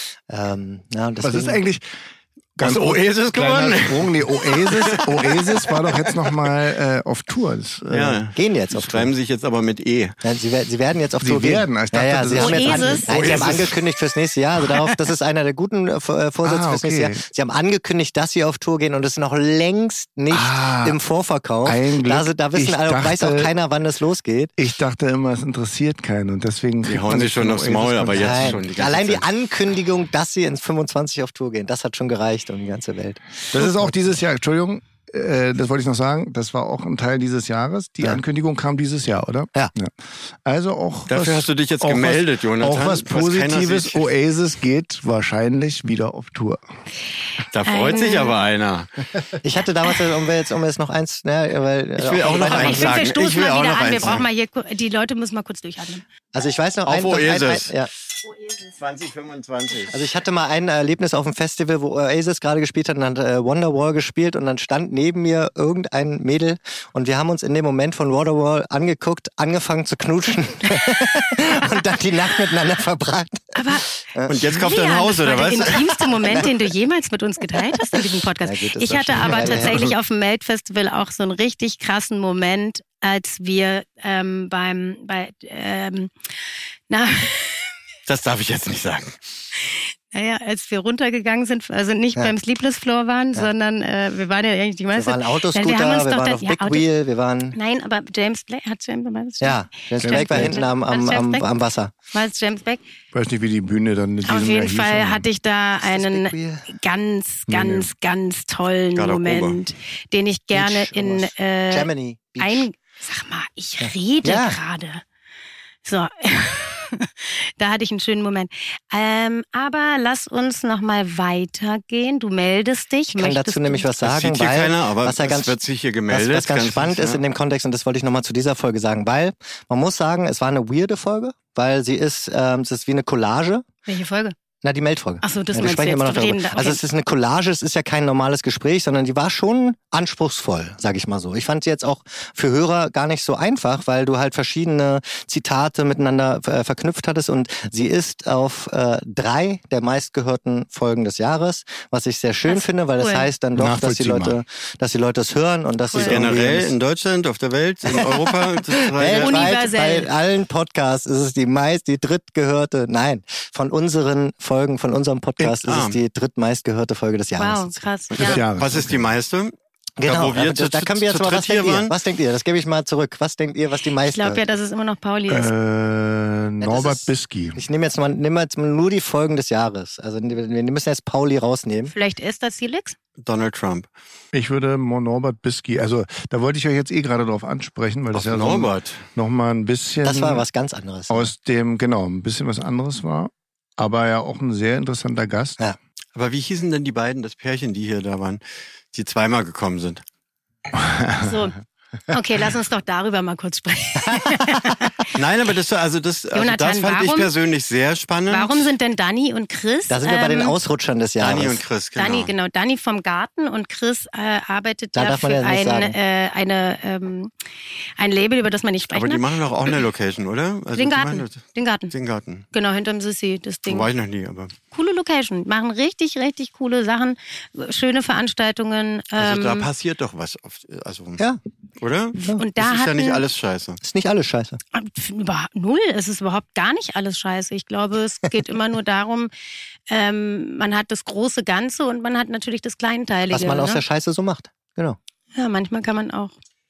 Was ist eigentlich... Ganz Oasis gewonnen? Nee, Oasis war doch jetzt nochmal auf Tour. Gehen jetzt auf Tour. Schreiben sich jetzt aber mit E. Ja, sie werden jetzt auf Tour gehen. Ich dachte, sie haben angekündigt fürs nächste Jahr. Also das ist einer der guten Vorsätze fürs nächste Jahr. Sie haben angekündigt, dass sie auf Tour gehen und es ist noch längst nicht im Vorverkauf. Da weiß auch keiner, wann es losgeht. Ich dachte immer, es interessiert keinen und deswegen... Die hauen sich schon aufs Maul, aber jetzt schon die ganze Allein Zeit. Die Ankündigung, dass sie ins 25 auf Tour gehen, das hat schon gereicht um die ganze Welt. Das ist auch dieses Jahr, Entschuldigung, das wollte ich noch sagen, das war auch ein Teil dieses Jahres. Die Ankündigung kam dieses Jahr, oder? Ja. Also auch... Dafür hast du dich jetzt gemeldet, Jonathan. Auch was Positives, Oasis geht wahrscheinlich wieder auf Tour. Da freut sich aber einer. Ich hatte damals, um jetzt noch eins... weil, ich will auch noch eins sagen. Wir stoßen mal wieder an, wir brauchen mal hier, die Leute müssen mal kurz durchatmen. Also ich weiß noch... Auf Oasis. 2025. Also ich hatte mal ein Erlebnis auf dem Festival, wo Oasis gerade gespielt hat und dann Wonderwall gespielt und dann stand neben mir irgendein Mädel und wir haben uns in dem Moment von Wonderwall angeguckt, angefangen zu knutschen und dann die Nacht miteinander verbracht. Aber und jetzt kommt er nach Hause, oder was? Der intimste Moment, den du jemals mit uns geteilt hast in diesem Podcast. Ja, gut, ich hatte aber tatsächlich auf dem Melt-Festival auch so einen richtig krassen Moment, als wir das darf ich jetzt nicht sagen. Naja, als wir runtergegangen sind, also nicht beim Sleepless Floor waren, sondern wir waren ja eigentlich die meisten. Wir waren Autoscooter, wir waren auf Big Wheel, wir waren... Nein, aber James Blake, James Blake war hinten am Wasser. War es James Blake? Ich weiß nicht, wie die Bühne dann in diesem Auf jeden Jahr Fall hieß, hatte ich da einen ganz tollen Moment, den ich gerne in Germany Beach. Sag mal, ich rede gerade. So, da hatte ich einen schönen Moment. Aber lass uns noch mal weitergehen. Du meldest dich. Ich kann dazu nämlich was sagen, sieht hier weil keiner, aber was ja ganz, wird sich hier gemeldet. Was ganz spannend ist in dem Kontext, und das wollte ich noch mal zu dieser Folge sagen, weil man muss sagen, es war eine weirde Folge, weil es ist wie eine Collage. Welche Folge? Na, die Meldfolge. Ach so, das wir sprechen immer noch darüber. Okay. Also es ist eine Collage, es ist ja kein normales Gespräch, sondern die war schon anspruchsvoll, sag ich mal so. Ich fand sie jetzt auch für Hörer gar nicht so einfach, weil du halt verschiedene Zitate miteinander verknüpft hattest und sie ist auf 3 der meistgehörten Folgen des Jahres, was ich sehr schön finde, weil das heißt dann doch, dass die Leute es hören und dass sie generell in Deutschland, auf der Welt, in Europa, weltweit, bei allen Podcasts ist es die drittgehörte, von unseren Folgen von unserem Podcast ist es die drittmeistgehörte Folge des Jahres. Wow, krass. Ja. Was ist die meiste? Genau, da können wir jetzt mal, was denkt ihr? Das gebe ich mal zurück. Was denkt ihr, was die meiste? Ich glaube ja, dass es immer noch Pauli ist. Norbert Bisky. Ich nehme jetzt mal nur die Folgen des Jahres. Also wir müssen jetzt Pauli rausnehmen. Vielleicht ist das Felix? Donald Trump. Ich würde Norbert Bisky, also da wollte ich euch jetzt gerade drauf ansprechen, weil das ja noch mal ein bisschen... Das war was ganz anderes. Ein bisschen was anderes war. Aber ja auch ein sehr interessanter Gast. Ja. Aber wie hießen denn die beiden, das Pärchen, die hier da waren, die zweimal gekommen sind? So. Okay, lass uns doch darüber mal kurz sprechen. Nein, aber das fand ich persönlich sehr spannend. Warum sind denn Dani und Chris? Da sind wir bei den Ausrutschern des Jahres. Dani und Chris, genau. Dani vom Garten und Chris arbeitet ja für ein Label, über das man nicht sprechen darf. Aber die darf. machen doch auch eine Location, oder? Also Den Garten. Genau, hinterm Sissi, das Ding. War ich noch nie, aber... Coole Location. Machen richtig, richtig coole Sachen. Schöne Veranstaltungen. Also da passiert doch was oft. Also, ja. Oder? Ja. Und da ist ja nicht alles scheiße. Ist nicht alles scheiße. Null. Es ist überhaupt gar nicht alles scheiße. Ich glaube, es geht immer nur darum, man hat das große Ganze und man hat natürlich das Kleinteilige. Was man aus der Scheiße so macht. Genau. Ja, manchmal kann man auch.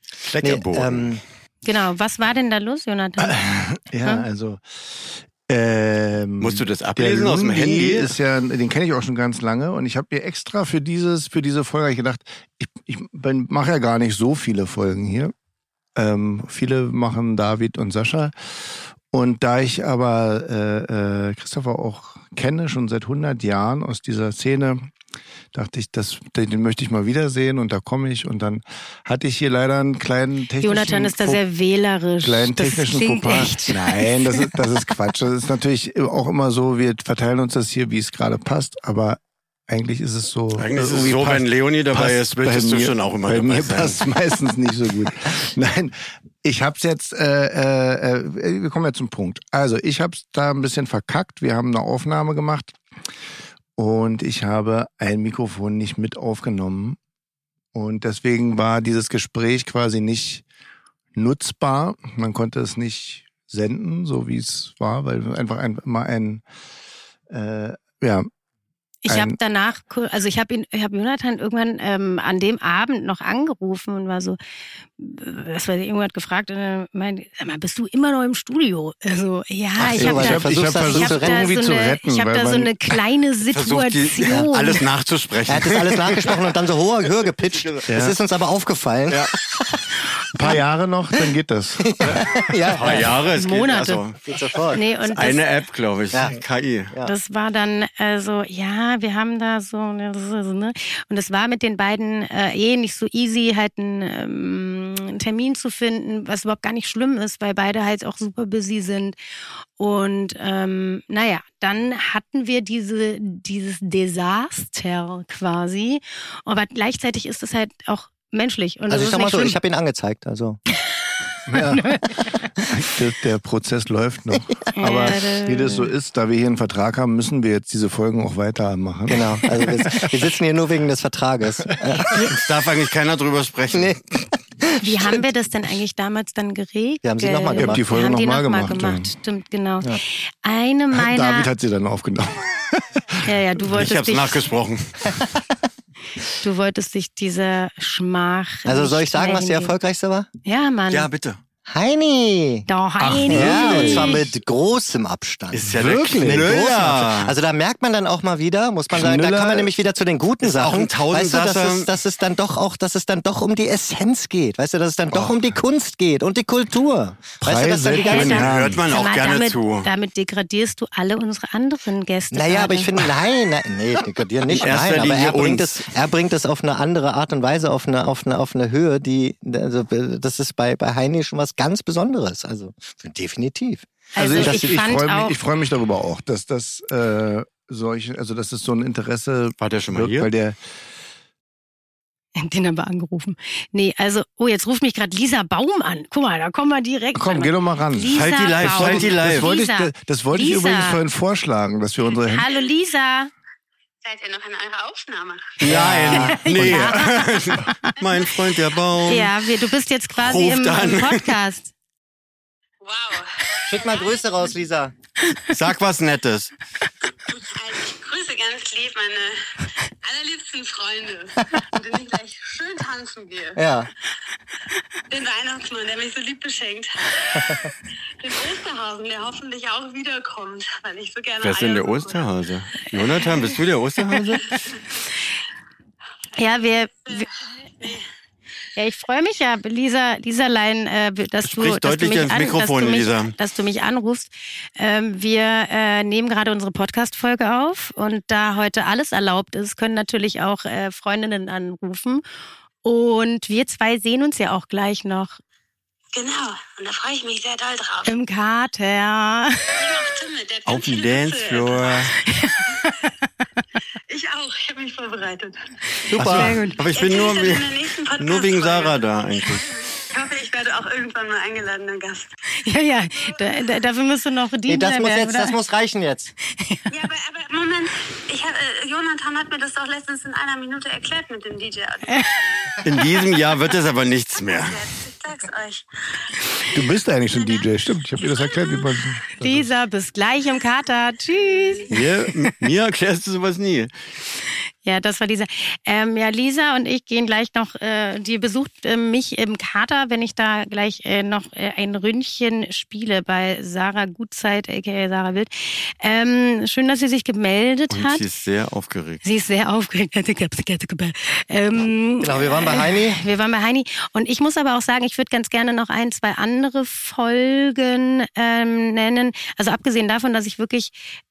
Genau. Was war denn da los, Jonathan? Also... Musst du das ablesen aus dem Handy? Ist ja, den kenne ich auch schon ganz lange und ich habe mir extra für diese Folge gedacht, ich mache ja gar nicht so viele Folgen hier. Viele machen David und Sascha und da ich aber Christopher auch kenne, schon seit 100 Jahren aus dieser Szene, dachte ich, den möchte ich mal wiedersehen und da komme ich und dann hatte ich hier leider einen kleinen technischen... Jonathan ist da sehr wählerisch. Kleinen technischen Fauxpas. Nein, das ist Quatsch. Das ist natürlich auch immer so, wir verteilen uns das hier, wie es gerade passt, aber eigentlich ist es so... Eigentlich ist es so, wenn Leonie dabei ist, möchtest du schon auch immer dabei sein. Bei mir passt meistens nicht so gut. Nein, ich hab's jetzt, wir kommen jetzt zum Punkt. Also, ich hab's da ein bisschen verkackt. Wir haben eine Aufnahme gemacht. Und ich habe ein Mikrofon nicht mit aufgenommen. Und deswegen war dieses Gespräch quasi nicht nutzbar. Man konnte es nicht senden, so wie es war, weil einfach Ich habe danach, also ich habe Jonathan irgendwann an dem Abend noch angerufen und war so, was weiß ich, irgendwann hat gefragt und er meinte, bist du immer noch im Studio? Also ja, ich habe da so eine kleine Situation. Alles nachzusprechen. Er hat das alles nachgesprochen und dann so höher gepitcht. Das ist uns aber aufgefallen. Ja. Ein paar Jahre noch, dann geht das. Ja, ein paar Jahre, es Monate. Geht sofort. Nee, und eine App, glaube ich, KI. Ja. Das war dann wir haben da so, ne? Und es war mit den beiden nicht so easy, halt einen Termin zu finden, was überhaupt gar nicht schlimm ist, weil beide halt auch super busy sind. Und dann hatten wir dieses Desaster quasi, aber gleichzeitig ist es halt auch menschlich. Und Also ich sag mal so, schlimm. ich habe ihn angezeigt, also. Ja. Der Prozess läuft noch. Aber wie das so ist, da wir hier einen Vertrag haben, müssen wir jetzt diese Folgen auch weitermachen. Genau, also wir sitzen hier nur wegen des Vertrages. Es darf eigentlich keiner drüber sprechen. Nee. Wie haben wir das denn eigentlich damals dann geregelt? Wir haben sie nochmal Ich habe gemacht. die Folge nochmal gemacht. Stimmt, genau. Ja. Eine meiner... David hat sie dann aufgenommen. Ja, du wolltest Ich habe es dich... nachgesprochen. Du wolltest dich dieser Schmach... Also soll ich sagen, was die hingeben. erfolgreichste war? Ja, Mann. Ja, bitte. Heini! Doch, Heini. Ja, und zwar mit großem Abstand. Ist ja Wirklich? Mit der großem Knüller. Abstand. Also da merkt man dann auch mal wieder, muss man sagen, da Knüller kommen wir nämlich wieder zu den guten ist auch Sachen. ein Tausendsasser. Weißt du, dass es dann doch um die Essenz geht. Weißt du, dass es dann doch um die Kunst geht und die Kultur. Weißt du, dass dann die Preise ganzen... den Herrn. Hört man auch gerne zu. Damit degradierst du alle unsere anderen Gäste. Naja, aber gerade. ich finde, nee, degradieren nicht. In erster Nein, aber Linie er bringt es auf eine andere Art und Weise, auf eine Höhe, also das ist bei Heini schon was ganz Besonderes. Also definitiv. Also ich fand auch... Ich freue mich darüber auch, dass das dass es so ein Interesse War der schon mal hier? weil der Den haben wir angerufen. Nee, also, jetzt ruft mich gerade Lisa Baum an. Guck mal, da kommen wir direkt. Komm, geh doch mal ran. Lisa Halt die live, Baum. halt die live. Das wollte ich Lisa. übrigens vorhin vorschlagen, dass wir unsere Hände... Hallo Lisa. Seid ihr noch in eurer Aufnahme? Nein, nee. Mein Freund, der Baum. Ja, du bist jetzt quasi Ruft an. im Podcast. Wow. Schick mal Grüße raus, Lisa. Sag was Nettes. Also ich grüße ganz lieb meine allerliebsten Freunde, mit denen ich gleich schön tanzen gehe. Ja. Den Weihnachtsmann, der mich so lieb beschenkt hat. Den Osterhasen, der hoffentlich auch wiederkommt, weil ich so gerne Wer ist denn der Eier suche. Osterhase? Jonathan, bist du der Osterhase? Ja, ja, ich freue mich ja, Lisalein, dass Sprich deutlich mich ins Mikrofon, Lisa. Dass du mich anrufst. Wir nehmen gerade unsere Podcast-Folge auf und da heute alles erlaubt ist, können natürlich auch Freundinnen anrufen. Und wir zwei sehen uns ja auch gleich noch Genau, und da freue ich mich sehr doll drauf. im Kater. Ich mach Tim mit, der Auf dem Pünktchen Dancefloor. Ich auch, ich habe mich vorbereitet. Super. Sehr gut. Aber ich bin nur wegen Sarah da eigentlich. Ich hoffe, ich werde auch irgendwann mal eingeladener Gast. Ja, dafür musst du noch Nee, dienen. das muss reichen jetzt. Ja, aber Moment, Jonathan hat mir das doch letztens in einer Minute erklärt mit dem DJ. In diesem Jahr wird es aber nichts mehr. Ich sag's euch. Du bist eigentlich schon DJ, stimmt. Ich habe dir das erklärt, wie man... Lisa, bis gleich im Kater. Tschüss. Mir erklärst du sowas nie. Ja, das war Lisa. Ja, Lisa und ich gehen gleich noch, die besucht mich im Kater, wenn ich da gleich noch ein Ründchen spiele bei Sarah Gutzeit, aka Sarah Wild. Schön, dass sie sich gemeldet Und hat. sie ist sehr aufgeregt. Sie ist sehr aufgeregt. Genau, wir waren bei Heini. Wir waren bei Heini. Und ich muss aber auch sagen, ich würde ganz gerne noch 1, 2 andere Folgen nennen. Also abgesehen davon, dass ich wirklich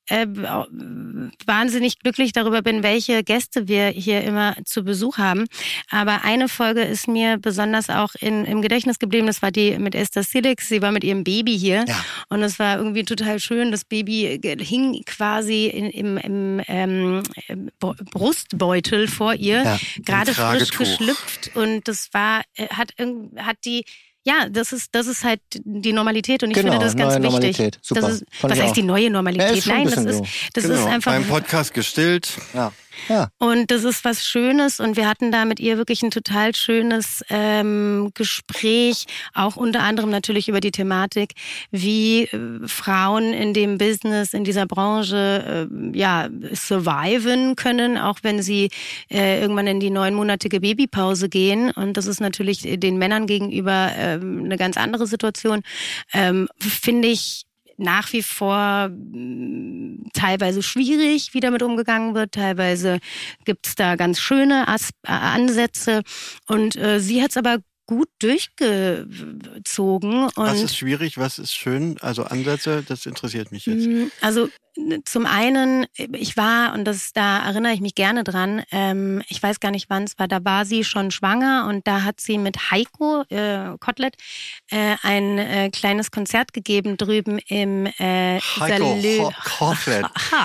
wahnsinnig glücklich darüber bin, welche Gäste wir hier immer zu Besuch haben. Aber eine Folge ist mir besonders auch im Gedächtnis geblieben. Das war die mit Esther Silix. Sie war mit ihrem Baby hier. Ja. Und es war irgendwie total schön. Das Baby hing quasi im Brustbeutel vor ihr. Ja, gerade frisch geschlüpft. Und das war, hat die... Ja, das ist halt die Normalität und ich finde das ganz wichtig. Super. Das ist, was heißt die neue Normalität? Ja, nein, das ist einfach... Beim Podcast gestillt. Ja. Ja. Und das ist was Schönes und wir hatten da mit ihr wirklich ein total schönes Gespräch, auch unter anderem natürlich über die Thematik, wie Frauen in dem Business, in dieser Branche surviven können, auch wenn sie irgendwann in die 9-monatige Babypause gehen. Und das ist natürlich den Männern gegenüber eine ganz andere Situation, finde ich nach wie vor teilweise schwierig, wie damit umgegangen wird. Teilweise gibt's da ganz schöne Ansätze. Und sie hat's aber gut durchgezogen. Und was ist schwierig, was ist schön? Also Ansätze, das interessiert mich jetzt. Also zum einen, da erinnere ich mich gerne dran, ich weiß gar nicht wann es war, da war sie schon schwanger und da hat sie mit Heiko Kotelett ein kleines Konzert gegeben drüben im Heiko Kotelett.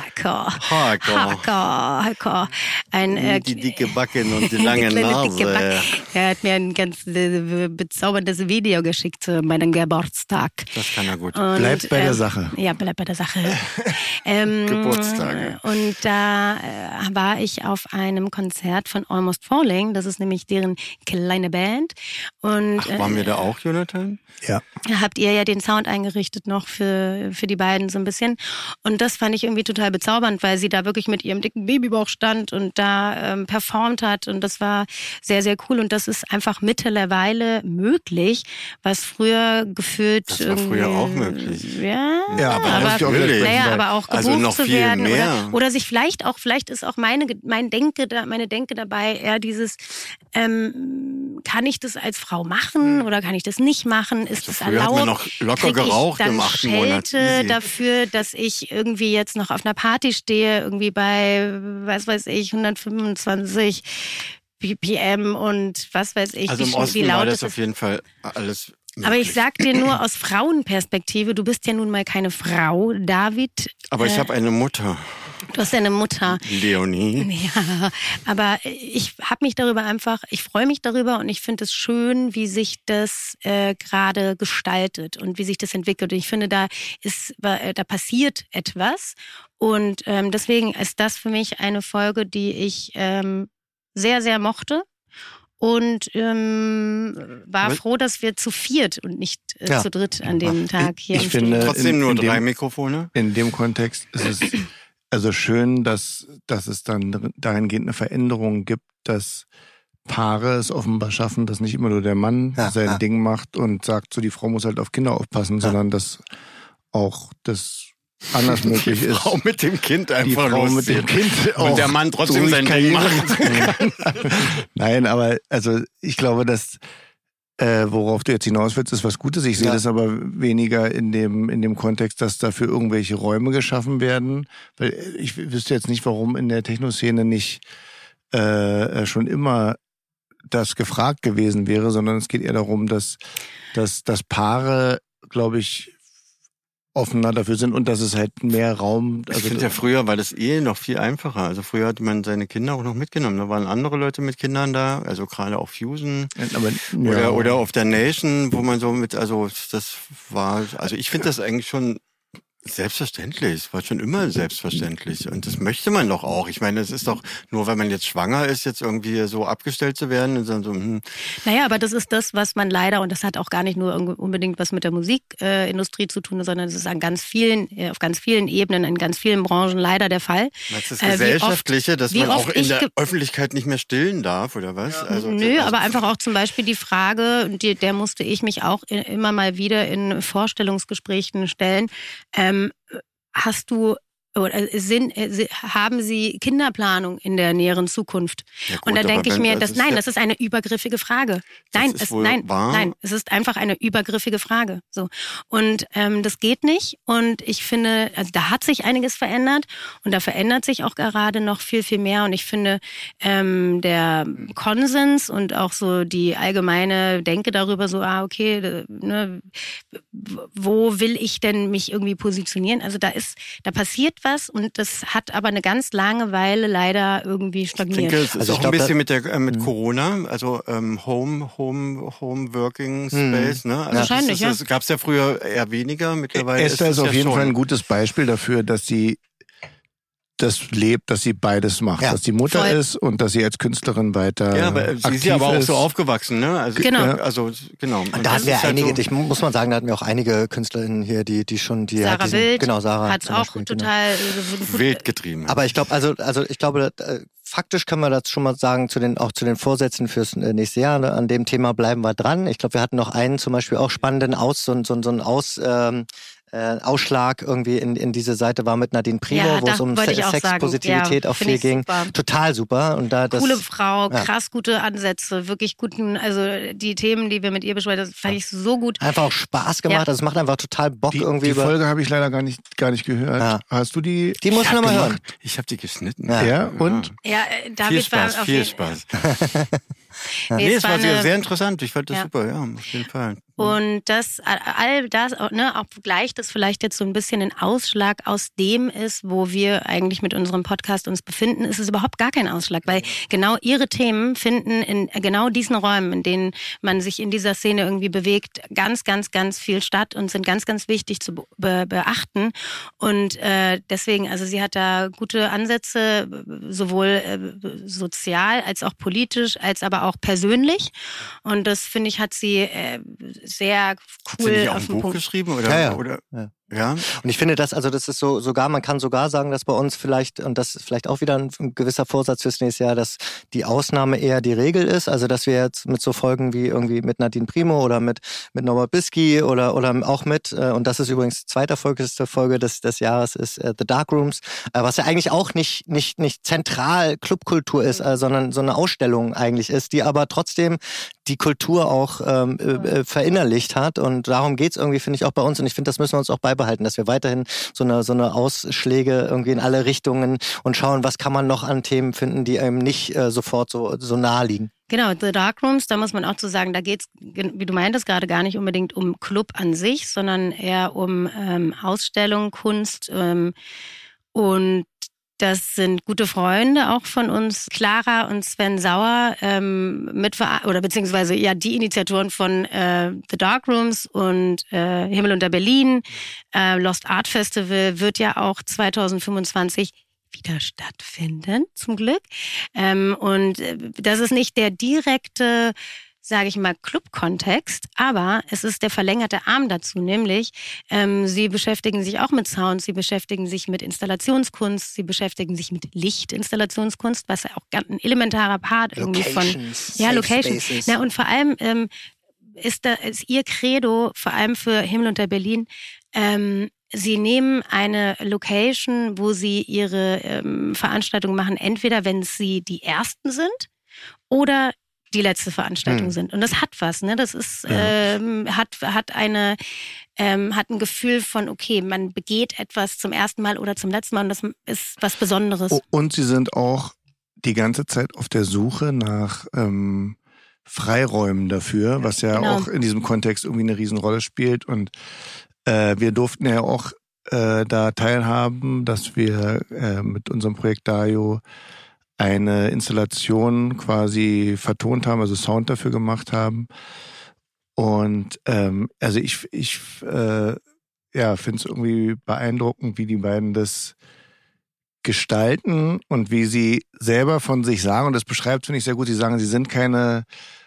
Heiko. Die dicke Backen und die lange Nase. Er hat mir ein ganz bezauberndes Video geschickt zu meinem Geburtstag. Das kann er gut. Bleibt bei der Sache. Ja, bleibt bei der Sache. Geburtstage. Und da war ich auf einem Konzert von Almost Falling. Das ist nämlich deren kleine Band. Und, waren wir da auch, Jonathan? Ja. Habt ihr ja den Sound eingerichtet noch für die beiden so ein bisschen. Und das fand ich irgendwie total bezaubernd, weil sie da wirklich mit ihrem dicken Babybauch stand und da performt hat. Und das war sehr, sehr cool. Und das ist einfach mittlerweile möglich, was früher gefühlt das war früher auch möglich. Ja, aber auch gebucht also noch zu viel werden mehr. oder sich vielleicht ist auch meine Denke dabei eher dieses kann ich das als Frau machen oder kann ich das nicht machen? Ist das erlaubt? Hat man noch locker geraucht im 8. Monat. Schelte dafür, dass ich irgendwie jetzt noch auf einer Party stehe, irgendwie bei, was weiß ich, 125 BPM und was weiß ich. Also im Osten war das auf jeden Fall alles möglich. Aber ich sag dir nur aus Frauenperspektive, du bist ja nun mal keine Frau, David. Aber ich habe eine Mutter. Du hast ja eine Mutter. Leonie. Ja, aber ich freue mich darüber und ich finde es schön, wie sich das gerade gestaltet und wie sich das entwickelt. Und ich finde, da passiert etwas. Und deswegen ist das für mich eine Folge, die ich sehr, sehr mochte. Und war froh, dass wir zu viert und nicht zu dritt an dem Tag hier ich finde, trotzdem nur 3 Mikrofone. In dem Kontext ist es also schön, dass es dann dahingehend eine Veränderung gibt, dass Paare es offenbar schaffen, dass nicht immer nur der Mann sein Ding macht und sagt, so die Frau muss halt auf Kinder aufpassen, sondern dass auch das anders möglich ist. Die Frau mit dem Kind einfach die Frau mit dem Kind auch und der Mann trotzdem sein Ding macht. Nein, aber also ich glaube, dass worauf du jetzt hinaus willst, ist was Gutes. Ich sehe das aber weniger in dem Kontext, dass dafür irgendwelche Räume geschaffen werden. Weil ich wüsste jetzt nicht, warum in der Techno-Szene nicht schon immer das gefragt gewesen wäre, sondern es geht eher darum, dass Paare, glaube ich, offener dafür sind und dass es halt mehr Raum... Ich finde ja früher war das noch viel einfacher. Also früher hat man seine Kinder auch noch mitgenommen. Da waren andere Leute mit Kindern da, also gerade auf Fusion oder auf der Nation, wo man so ich finde das eigentlich schon selbstverständlich. Es war schon immer selbstverständlich. Und das möchte man doch auch. Ich meine, es ist doch nur, weil man jetzt schwanger ist, jetzt irgendwie so abgestellt zu werden. Und dann so, Naja, aber das ist das, was man leider, und das hat auch gar nicht nur unbedingt was mit der Musikindustrie zu tun, sondern es ist auf ganz vielen Ebenen, in ganz vielen Branchen leider der Fall. Das ist das Gesellschaftliche, dass man auch in der Öffentlichkeit nicht mehr stillen darf, oder was? Ja. Aber einfach auch zum Beispiel die Frage, der musste ich mich auch immer mal wieder in Vorstellungsgesprächen stellen, haben Sie Kinderplanung in der näheren Zukunft? Ja gut, und da denke ich mir, das ist eine übergriffige Frage. Nein, es ist einfach eine übergriffige Frage. So. Und das geht nicht. Und ich finde, also da hat sich einiges verändert und da verändert sich auch gerade noch viel, viel mehr. Und ich finde, der Konsens und auch so die allgemeine Denke darüber, so, wo will ich denn mich irgendwie positionieren? Also da passiert was und das hat aber eine ganz lange Weile leider irgendwie stagniert. Ich denke, es ist auch ein bisschen mit Corona, also Home Working Space, ne? Also wahrscheinlich, das gab es ja früher eher weniger, mittlerweile Esther ist auf jeden Fall ein gutes Beispiel dafür, dass sie das lebt, dass sie beides macht. Dass die Mutter ist und dass sie als Künstlerin weiter aber sie ist ja aber auch so aufgewachsen, ne? Also, genau. Und da hatten wir muss man sagen, da hatten wir auch einige KünstlerInnen hier, die schon... Sarah Wild Sarah hat es auch total... wild getrieben. Aber ich glaube, ich glaube, faktisch können wir das schon mal sagen, zu den Vorsätzen fürs nächste Jahr. An dem Thema bleiben wir dran. Ich glaube, wir hatten noch einen zum Beispiel auch spannenden Ausschlag irgendwie in diese Seite war mit Nadine Primo, wo es um Sexpositivität auch viel ging. Super. Total super. Und da coole Frau, krass gute Ansätze, wirklich guten, also die Themen, die wir mit ihr besprechen, das fand ich so gut. Einfach auch Spaß gemacht, also es macht einfach total Bock irgendwie. Die Folge habe ich leider gar nicht gehört. Ja. Hast du die? Die musst du nochmal hören. Ich habe die geschnitten. Ja, und? Ja, David viel Spaß. Es war sehr interessant. Ich fand das super, auf jeden Fall. Und das, all das, ne, auch gleich das vielleicht jetzt so ein bisschen ein Ausschlag aus dem ist, wo wir eigentlich mit unserem Podcast uns befinden, ist es überhaupt gar kein Ausschlag, weil genau ihre Themen finden in genau diesen Räumen, in denen man sich in dieser Szene irgendwie bewegt, ganz, ganz, ganz viel statt und sind ganz, ganz wichtig zu beachten. Und deswegen, also sie hat da gute Ansätze, sowohl sozial als auch politisch, als aber auch persönlich. Und das, finde ich, hat sie sehr cool Hat sie auf auch ein den Buch Punkt geschrieben oder? Ja. Und ich finde das, also das ist so, man kann sogar sagen, dass bei uns vielleicht, und das ist vielleicht auch wieder ein gewisser Vorsatz fürs nächste Jahr, dass die Ausnahme eher die Regel ist. Also dass wir jetzt mit so Folgen wie irgendwie mit Nadine Primo oder mit Norbert Bisky oder auch mit, und das ist übrigens die zweiterfolgreichste Folge des Jahres, ist The Darkrooms, was ja eigentlich auch nicht zentral Clubkultur ist, sondern so eine Ausstellung eigentlich ist, die aber trotzdem die Kultur auch verinnerlicht hat. Und darum geht's irgendwie, finde ich, auch bei uns. Und ich finde, das müssen wir uns auch beibehalten, dass wir weiterhin so eine Ausschläge irgendwie in alle Richtungen und schauen, was kann man noch an Themen finden, die einem nicht sofort so nahe liegen. Genau, The Darkrooms, da muss man auch zu sagen, da geht's, wie du meintest, gerade gar nicht unbedingt um Club an sich, sondern eher um Ausstellung, Kunst und das sind gute Freunde auch von uns, Clara und Sven Sauer, beziehungsweise die Initiatoren von The Darkrooms und Himmel unter Berlin. Lost Art Festival wird ja auch 2025 wieder stattfinden, zum Glück. Und das ist nicht der direkte, sage ich mal, Club-Kontext, aber es ist der verlängerte Arm dazu, nämlich sie beschäftigen sich auch mit Sound, sie beschäftigen sich mit Installationskunst, sie beschäftigen sich mit Lichtinstallationskunst, was ja auch ein elementarer Part irgendwie Locations. Na, und vor allem ist ihr Credo, vor allem für Himmel unter Berlin, sie nehmen eine Location, wo sie ihre Veranstaltungen machen, entweder wenn sie die ersten sind oder die letzte Veranstaltung sind. Und das hat was, ne? Das ist, hat ein Gefühl von, okay, man begeht etwas zum ersten Mal oder zum letzten Mal und das ist was Besonderes. Und sie sind auch die ganze Zeit auf der Suche nach Freiräumen dafür, was ja auch in diesem Kontext irgendwie eine Riesenrolle spielt. Und wir durften ja auch da teilhaben, dass wir mit unserem Projekt Dario eine Installation quasi vertont haben, also Sound dafür gemacht haben. Und also ich finde es irgendwie beeindruckend, wie die beiden das gestalten und wie sie selber von sich sagen, und das beschreibt, finde ich, sehr gut, sie sagen, sie sind keine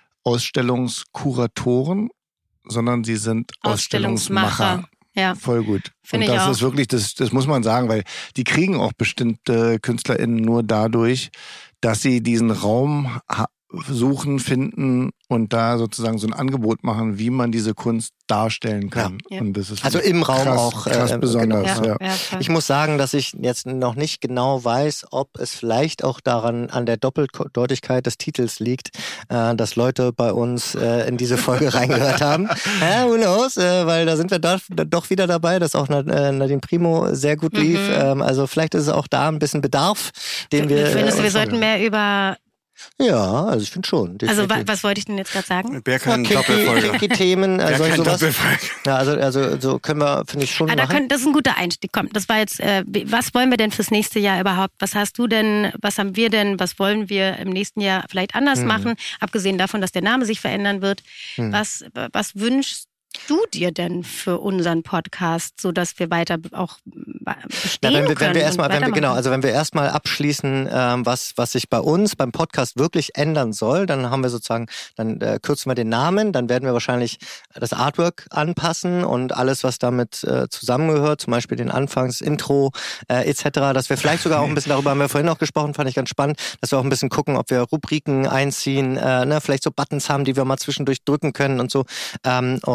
Ausstellungskuratoren, sondern sie sind Ausstellungsmacher. Ja. Voll gut. Find und das ich auch. ist wirklich, das muss man sagen, weil die kriegen auch bestimmte KünstlerInnen nur dadurch, dass sie diesen Raum suchen, finden und da sozusagen so ein Angebot machen, wie man diese Kunst darstellen kann. Ja. Und das ist also im Raum krass, auch krass besonders. Genau. Ja. Ich muss sagen, dass ich jetzt noch nicht genau weiß, ob es vielleicht auch daran an der Doppeldeutigkeit des Titels liegt, dass Leute bei uns in diese Folge reingehört haben. Who knows? Weil da sind wir doch wieder dabei, dass auch Nadine Primo sehr gut lief. Also vielleicht ist es auch da ein bisschen Bedarf, den wir... Findest du, wir sollten mehr über... Ja, also ich finde schon. Definitiv. Also was wollte ich denn jetzt gerade sagen? Kinky Themen, sowas. Doppelfolge. Ja, also so können wir, finde ich, schon machen. Das ist ein guter Einstieg. Komm, das war jetzt, was wollen wir denn fürs nächste Jahr überhaupt? Was hast du denn, was haben wir denn, was wollen wir im nächsten Jahr vielleicht anders machen? Abgesehen davon, dass der Name sich verändern wird. Was wünschst du dir denn für unseren Podcast, so dass wir weiter auch bestehen können? Wenn wir erstmal abschließen, was sich bei uns beim Podcast wirklich ändern soll, dann haben wir sozusagen, dann kürzen wir den Namen, dann werden wir wahrscheinlich das Artwork anpassen und alles, was damit zusammengehört, zum Beispiel den Anfangs, Intro etc., dass wir vielleicht sogar auch ein bisschen, darüber haben wir vorhin auch gesprochen, fand ich ganz spannend, dass wir auch ein bisschen gucken, ob wir Rubriken einziehen, vielleicht so Buttons haben, die wir mal zwischendurch drücken können und so. Und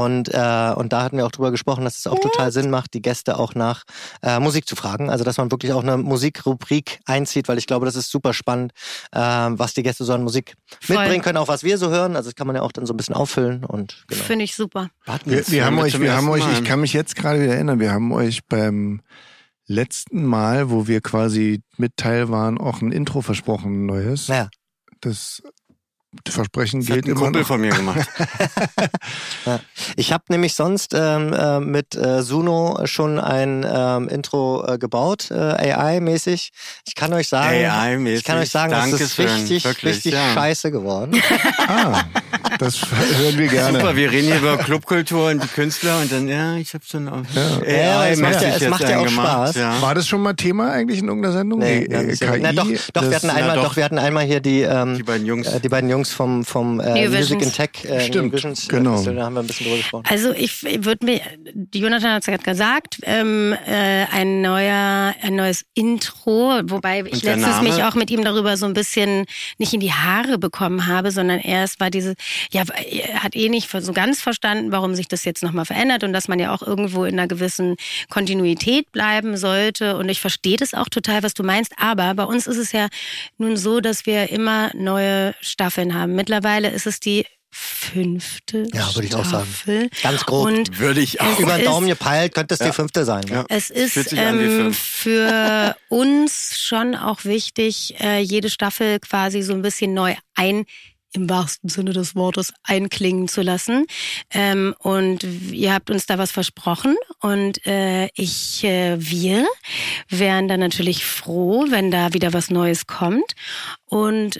und da hatten wir auch drüber gesprochen, dass es auch total Sinn macht, die Gäste auch nach Musik zu fragen. Also dass man wirklich auch eine Musikrubrik einzieht, weil ich glaube, das ist super spannend, was die Gäste so an Musik mitbringen können, auch was wir so hören. Also das kann man ja auch dann so ein bisschen auffüllen und genau. Finde ich super. Wir haben euch, ich kann mich jetzt gerade wieder erinnern, wir haben euch beim letzten Mal, wo wir quasi mit Teil waren, auch ein Intro versprochen, ein neues. Ja. Das Versprechen Das gilt hat ein immer Kumpel noch. von mir gemacht. Ja. Ich habe nämlich sonst mit Suno schon ein Intro gebaut, AI-mäßig. Ich kann euch sagen, das ist richtig scheiße geworden. Das hören wir gerne. Super, wir reden hier über Clubkultur und die Künstler und dann, ich habe schon auf AI es macht ja auch Spaß. Ja. War das schon mal Thema eigentlich in irgendeiner Sendung? Nee, KI? Na, doch, wir hatten einmal hier die beiden Jungs vom Music in Tech Stimmt, Visions, genau. Da haben wir ein bisschen drüber gesprochen. Also ich würde mir, Jonathan hat es gerade gesagt, ein neues Intro, wobei ich letztens mich auch mit ihm darüber so ein bisschen nicht in die Haare bekommen habe, sondern erst war diese, er hat nicht so ganz verstanden, warum sich das jetzt nochmal verändert und dass man ja auch irgendwo in einer gewissen Kontinuität bleiben sollte und ich verstehe das auch total, was du meinst, aber bei uns ist es ja nun so, dass wir immer neue Staffeln haben. Mittlerweile ist es die 5. Ja, würde ich auch sagen. Staffel. Ganz grob. Und würde ich auch. Über den Daumen gepeilt, könnte es die 5. sein. Ja. Es ist für für uns schon auch wichtig, jede Staffel quasi so ein bisschen neu im wahrsten Sinne des Wortes einklingen zu lassen. Und ihr habt uns da was versprochen und wir wären dann natürlich froh, wenn da wieder was Neues kommt. Und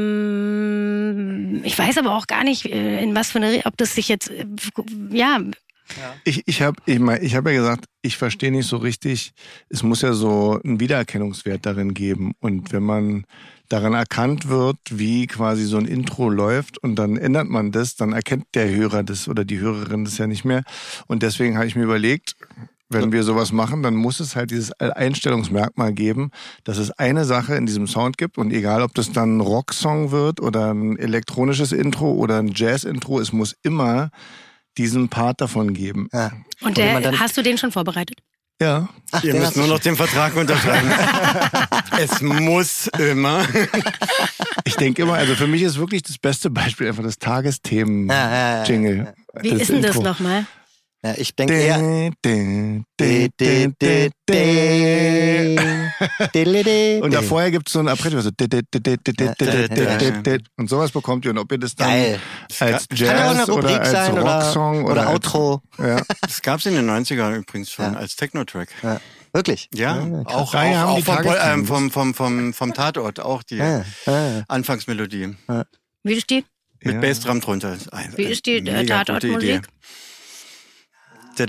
ich weiß aber auch gar nicht, in was für eine, ob das sich jetzt, Ich habe ja gesagt, ich verstehe nicht so richtig, es muss ja so einen Wiedererkennungswert darin geben. Und wenn man daran erkannt wird, wie quasi so ein Intro läuft und dann ändert man das, dann erkennt der Hörer das oder die Hörerin das ja nicht mehr. Und deswegen habe ich mir überlegt, wenn wir sowas machen, dann muss es halt dieses Einstellungsmerkmal geben, dass es eine Sache in diesem Sound gibt und egal, ob das dann ein Rocksong wird oder ein elektronisches Intro oder ein Jazz-Intro, es muss immer diesen Part davon geben. Ja. Und hast du den schon vorbereitet? Ja. Ihr müsst nur noch den Vertrag unterschreiben. Es muss immer. Ich denke immer, also für mich ist wirklich das beste Beispiel einfach das Tagesthemen-Jingle. Wie ist denn das nochmal? Ja, ich denke eher... Und da vorher gibt es so ein Aperitivo, so und sowas bekommt ihr. Und ob ihr das dann als Jazz oder als Rocksong oder Outro. Ja. Das gab es in den 90ern übrigens schon als Techno-Track. Ja. Wirklich? Ja, auch vom Tatort, auch die Anfangsmelodie. Wie ist die? Mit Bassdrum drunter. Wie ist die Tatortmusik? Ich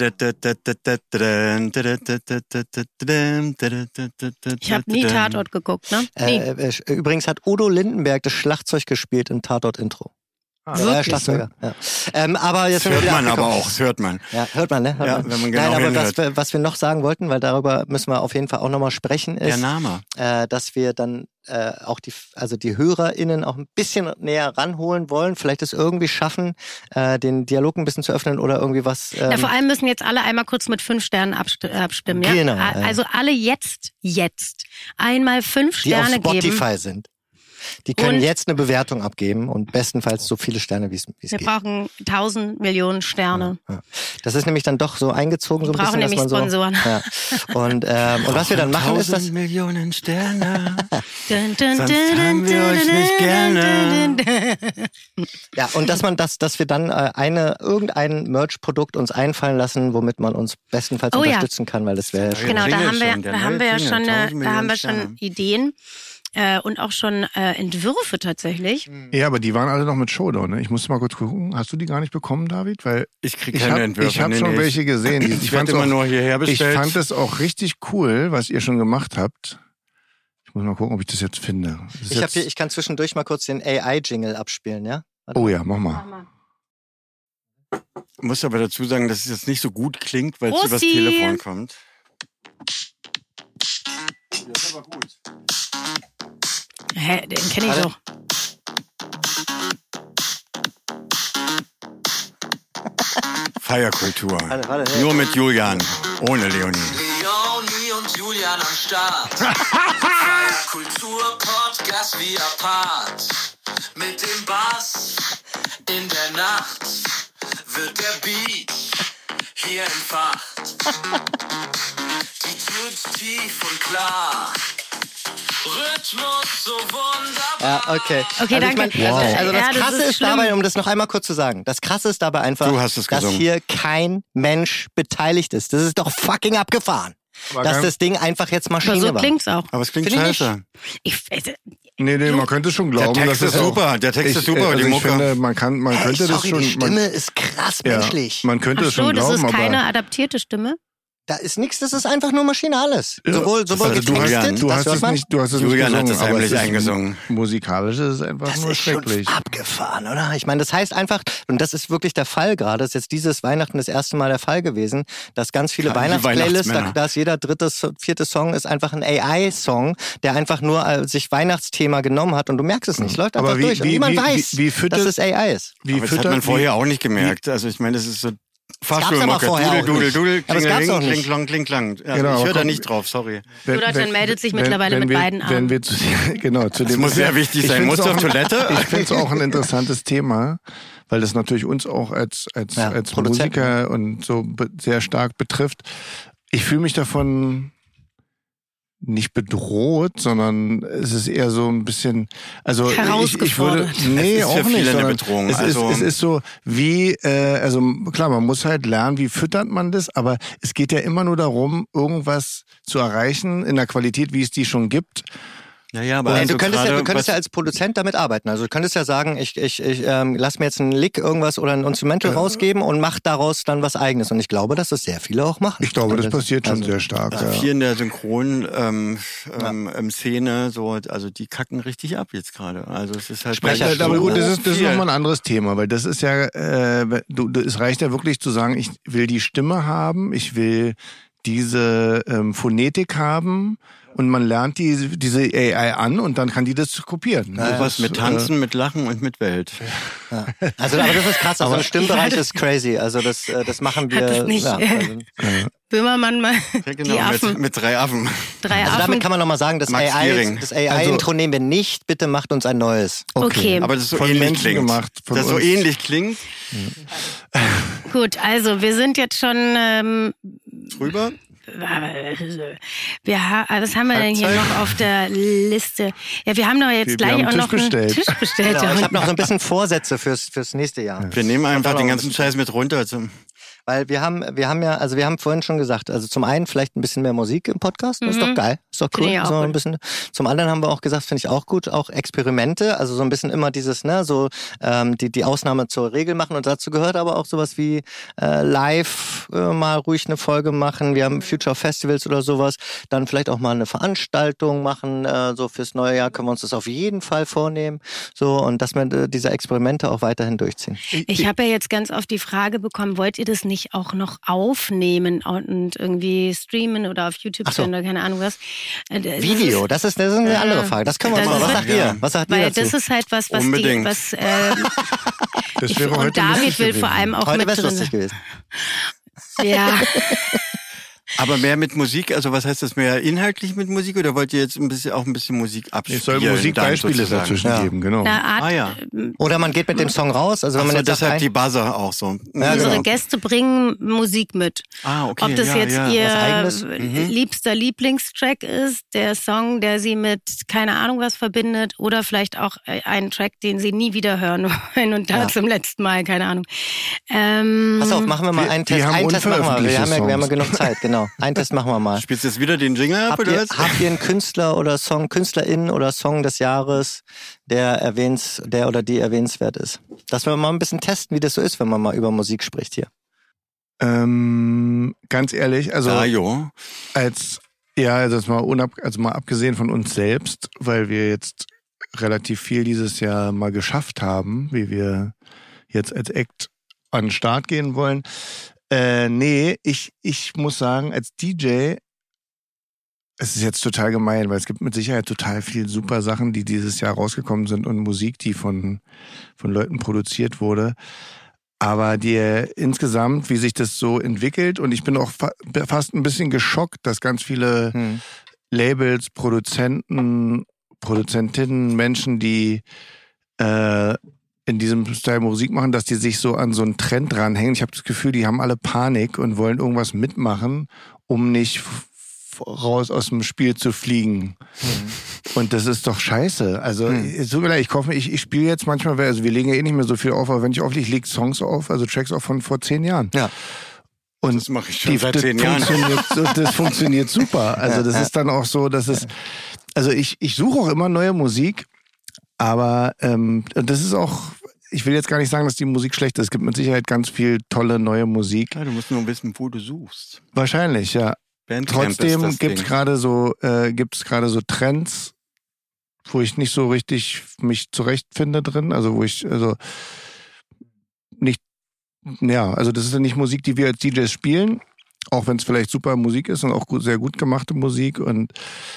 habe nie Tatort geguckt, ne? Übrigens hat Udo Lindenberg das Schlagzeug gespielt im Tatort-Intro. Schlagzeuger. Ja. Aber jetzt das hört man aber auch, das hört man. Ja, hört man, ne? Wenn man genau aber was wir noch sagen wollten, weil darüber müssen wir auf jeden Fall auch nochmal sprechen, ist, der Name. Dass wir dann auch die HörerInnen auch ein bisschen näher ranholen wollen, vielleicht es irgendwie schaffen, den Dialog ein bisschen zu öffnen oder irgendwie was. Vor allem müssen jetzt alle einmal kurz mit 5 Sternen abstimmen, ja? Genau. Also alle jetzt einmal 5 Sterne geben. Die auf Spotify sind. Die können jetzt eine Bewertung abgeben und bestenfalls so viele Sterne, wie es geht. Wir brauchen 1000 Millionen Sterne. Ja. Das ist nämlich dann doch so eingezogen, so ein bisschen, dass man so. Sponsoren. Ja. Und was wir dann machen, ist das 1000 Millionen Sterne. Sonst haben wir euch nicht gerne. Ja, und dass wir dann irgendein Merch-Produkt uns einfallen lassen, womit man uns bestenfalls unterstützen kann, weil das wäre schön. Genau, da haben wir schon Ideen. Und auch schon Entwürfe tatsächlich. Ja, aber die waren alle noch mit Showdown, ne? Ich musste mal kurz gucken. Hast du die gar nicht bekommen, David? Weil ich krieg keine Entwürfe. Ich habe schon welche gesehen. Ich werde immer nur hierher bestellt. Ich fand es auch richtig cool, was ihr schon gemacht habt. Ich muss mal gucken, ob ich das jetzt finde. Ich kann zwischendurch mal kurz den AI-Jingle abspielen, ja? Warte. Oh ja, mach mal. Ich muss aber dazu sagen, dass es jetzt nicht so gut klingt, weil es übers Telefon kommt. Das ist aber gut. Hä, den kenne ich doch. Feierkultur. Nur mit Julian, ohne Leonie. Leonie und Julian am Start. Feierkultur-Podcast wie apart. Mit dem Bass in der Nacht wird der Beat hier entfacht. Die Tür ist tief und klar. Rhythmus so wunderbar. Ja, okay. Okay, danke. Ich mein, also das Ja, Krasse das ist dabei, um das noch einmal kurz zu sagen, das Krasse ist dabei einfach, Du hast es dass gesungen. hier kein Mensch beteiligt ist. Das ist doch fucking abgefahren. Dass das Ding einfach jetzt Aber Maschine so war. klingt's auch. Aber es klingt Finde ich scheiße. Nee, man könnte schon Der glauben, Text dass ist super, der Text ist super, also die ich Mucke. finde, man könnte das sorry, schon. die Stimme ist krass menschlich. Man könnte Ach es schon so, das glauben, ist keine aber adaptierte Stimme? Da ist nichts, das ist einfach nur Maschine alles. Ja. Sowohl also getextet, du das hast hört es man. nicht, du hast es Julian nicht hat gesungen, es aber heimlich ist eingesungen. Musikalisch ist es einfach Das nur ist schon schrecklich. abgefahren, oder? Ich meine, das heißt einfach, und das ist wirklich der Fall gerade, das ist jetzt dieses Weihnachten das erste Mal der Fall gewesen, dass ganz viele Ja, die Weihnachtsplaylists, Weihnachtsmänner. da ist jeder dritte, vierte Song ist einfach ein AI-Song, der einfach nur sich Weihnachtsthema genommen hat und du merkst es nicht, läuft einfach Aber durch und niemand weiß, dass es AI ist. Wie Aber das hat man vorher auch nicht gemerkt. Also ich meine, das ist so Fahrstuhlmucke. vorher auch Dudel, nicht. dudel, Aber es gab's auch kling, nicht. kling, kling, kling. Also Genau, ich höre aber da komm, nicht drauf, sorry. Jonathan meldet sich mittlerweile mit beiden Armen. Wenn wir zu Das dem muss sehr wichtig sein. Musst du auf Toilette? Ich finde es auch ein interessantes Thema, weil das natürlich uns auch als Produzenten. Musiker und so sehr stark betrifft. Ich fühle mich davon nicht bedroht, sondern es ist eher so ein bisschen, also ich würde, Herausgefordert. nee, Es ist für auch nicht, viele eine sondern Bedrohung. es ist so wie, also klar, man muss halt lernen, wie füttert man das, aber es geht ja immer nur darum, irgendwas zu erreichen in der Qualität, wie es die schon gibt. Ja, aber Ja, also du könntest gerade, ja als Produzent damit arbeiten. Also du könntest ja sagen, ich lass mir jetzt einen Lick irgendwas oder ein Instrumental rausgeben und mach daraus dann was Eigenes. Und ich glaube, dass das sehr viele auch machen. Ich glaube, das passiert schon also, sehr stark. Ja. viel in der Synchron-Szene, so, also die kacken richtig ab jetzt gerade. Also es ist halt Aber gut, das ist viel. nochmal ein anderes Thema, weil das ist ja, es reicht ja wirklich zu sagen, ich will die Stimme haben, ich will diese Phonetik haben und man lernt diese AI an und dann kann die das kopieren. Sowas mit Tanzen, mit Lachen und mit Welt. Ja. Also, aber das ist krass. Also, der Stimmbereich ist crazy. Also, das machen wir. Hat das nicht Böhmermann mal Ja, die genau, Affen, mit 3 Affen. 3 Also Affen. damit kann man nochmal sagen, das Max Gehring. AI-Intro nehmen wir nicht, bitte macht uns ein neues. Okay, Aber das so Von ähnlich Menschen klingt. gemacht, von das so uns. ähnlich klingt. gut, also wir sind jetzt schon... Drüber? Was haben wir denn hier noch auf der Liste? Ja, wir haben doch jetzt Wir gleich haben auch einen noch Tisch einen bestellt. Tisch bestellt. Genau, ich habe noch so ein bisschen Vorsätze fürs nächste Jahr. Wir nehmen einfach den ganzen Scheiß mit runter. Also, Weil wir haben vorhin schon gesagt, also zum einen vielleicht ein bisschen mehr Musik im Podcast, das ist doch geil, ist doch cool. Finde ich auch So ein gut. bisschen. Zum anderen haben wir auch gesagt, finde ich auch gut, auch Experimente, also so ein bisschen immer dieses, so die Ausnahme zur Regel machen und dazu gehört aber auch sowas wie live mal ruhig eine Folge machen, wir haben Future Festivals oder sowas, dann vielleicht auch mal eine Veranstaltung machen, so fürs neue Jahr können wir uns das auf jeden Fall vornehmen, so und dass wir diese Experimente auch weiterhin durchziehen. Ich habe ja jetzt ganz oft die Frage bekommen, wollt ihr das nicht auch noch aufnehmen und irgendwie streamen oder auf YouTube stellen oder keine Ahnung was? Video, das ist eine andere Frage. Das können wir das mal. ist Was halt- sagt ihr? Was sagt ihr Weil dazu? das ist halt was Unbedingt. Das wäre heute und David lustig will gewesen. vor allem auch Heute mit wäre es drin. lustig gewesen. Ja, aber mehr mit Musik, also was heißt das, mehr inhaltlich mit Musik oder wollt ihr jetzt ein bisschen Musik abspielen? Es soll Musikbeispiele dann sozusagen? dazwischen Ja. geben, genau. eine Art. Ah ja. Oder man geht mit dem Song raus. Also wenn man Also jetzt sagt, deshalb die Buzzer auch so. Ja, Unsere genau. Gäste bringen Musik mit. Ah, okay. Ob das ja, jetzt ja. was ihr Eigenes? liebster Lieblingstrack ist, der Song, der sie mit keine Ahnung was verbindet, oder vielleicht auch einen Track, den sie nie wieder hören wollen und da zum letzten Mal, keine Ahnung. pass auf, machen wir mal einen wir Test. haben Einen Test machen wir. Wir haben ja Songs. genug Zeit, genau. Einen Test machen wir mal. Spielst du jetzt wieder den Jingle ab oder was? Habt ihr einen Künstler oder Song, Künstlerin oder Song des Jahres, der oder die erwähnenswert ist? Dass wir mal ein bisschen testen, wie das so ist, wenn man mal über Musik spricht hier. Ganz ehrlich, also Dajo. mal abgesehen von uns selbst, weil wir jetzt relativ viel dieses Jahr mal geschafft haben, wie wir jetzt als Act an den Start gehen wollen. Ich muss sagen, als DJ, es ist jetzt total gemein, weil es gibt mit Sicherheit total viel super Sachen, die dieses Jahr rausgekommen sind und Musik, die von Leuten produziert wurde. Aber insgesamt, wie sich das so entwickelt, und ich bin auch fast ein bisschen geschockt, dass ganz viele Labels, Produzentinnen, Menschen, die in diesem Style Musik machen, dass die sich so an so einen Trend ranhängen. Ich habe das Gefühl, die haben alle Panik und wollen irgendwas mitmachen, um nicht raus aus dem Spiel zu fliegen. Und das ist doch scheiße. Also, es tut mir leid, ich spiele jetzt manchmal, also wir legen ja eh nicht mehr so viel auf, aber wenn ich auflege, ich lege Songs auf, also Tracks auf von vor 10 Jahren. Ja. Und das mache ich schon seit 10 Jahren. Das funktioniert super. Also das ist dann auch so, dass also ich suche auch immer neue Musik, aber das ist auch, ich will jetzt gar nicht sagen, dass die Musik schlecht ist. Es gibt mit Sicherheit ganz viel tolle neue Musik. Ja, du musst nur wissen, wo du suchst. Wahrscheinlich, ja. Bandcamp Trotzdem gibt's gerade so Trends, wo ich nicht so richtig mich zurechtfinde drin. Also das ist ja nicht Musik, die wir als DJs spielen, auch wenn es vielleicht super Musik ist und auch sehr gut gemachte Musik. Und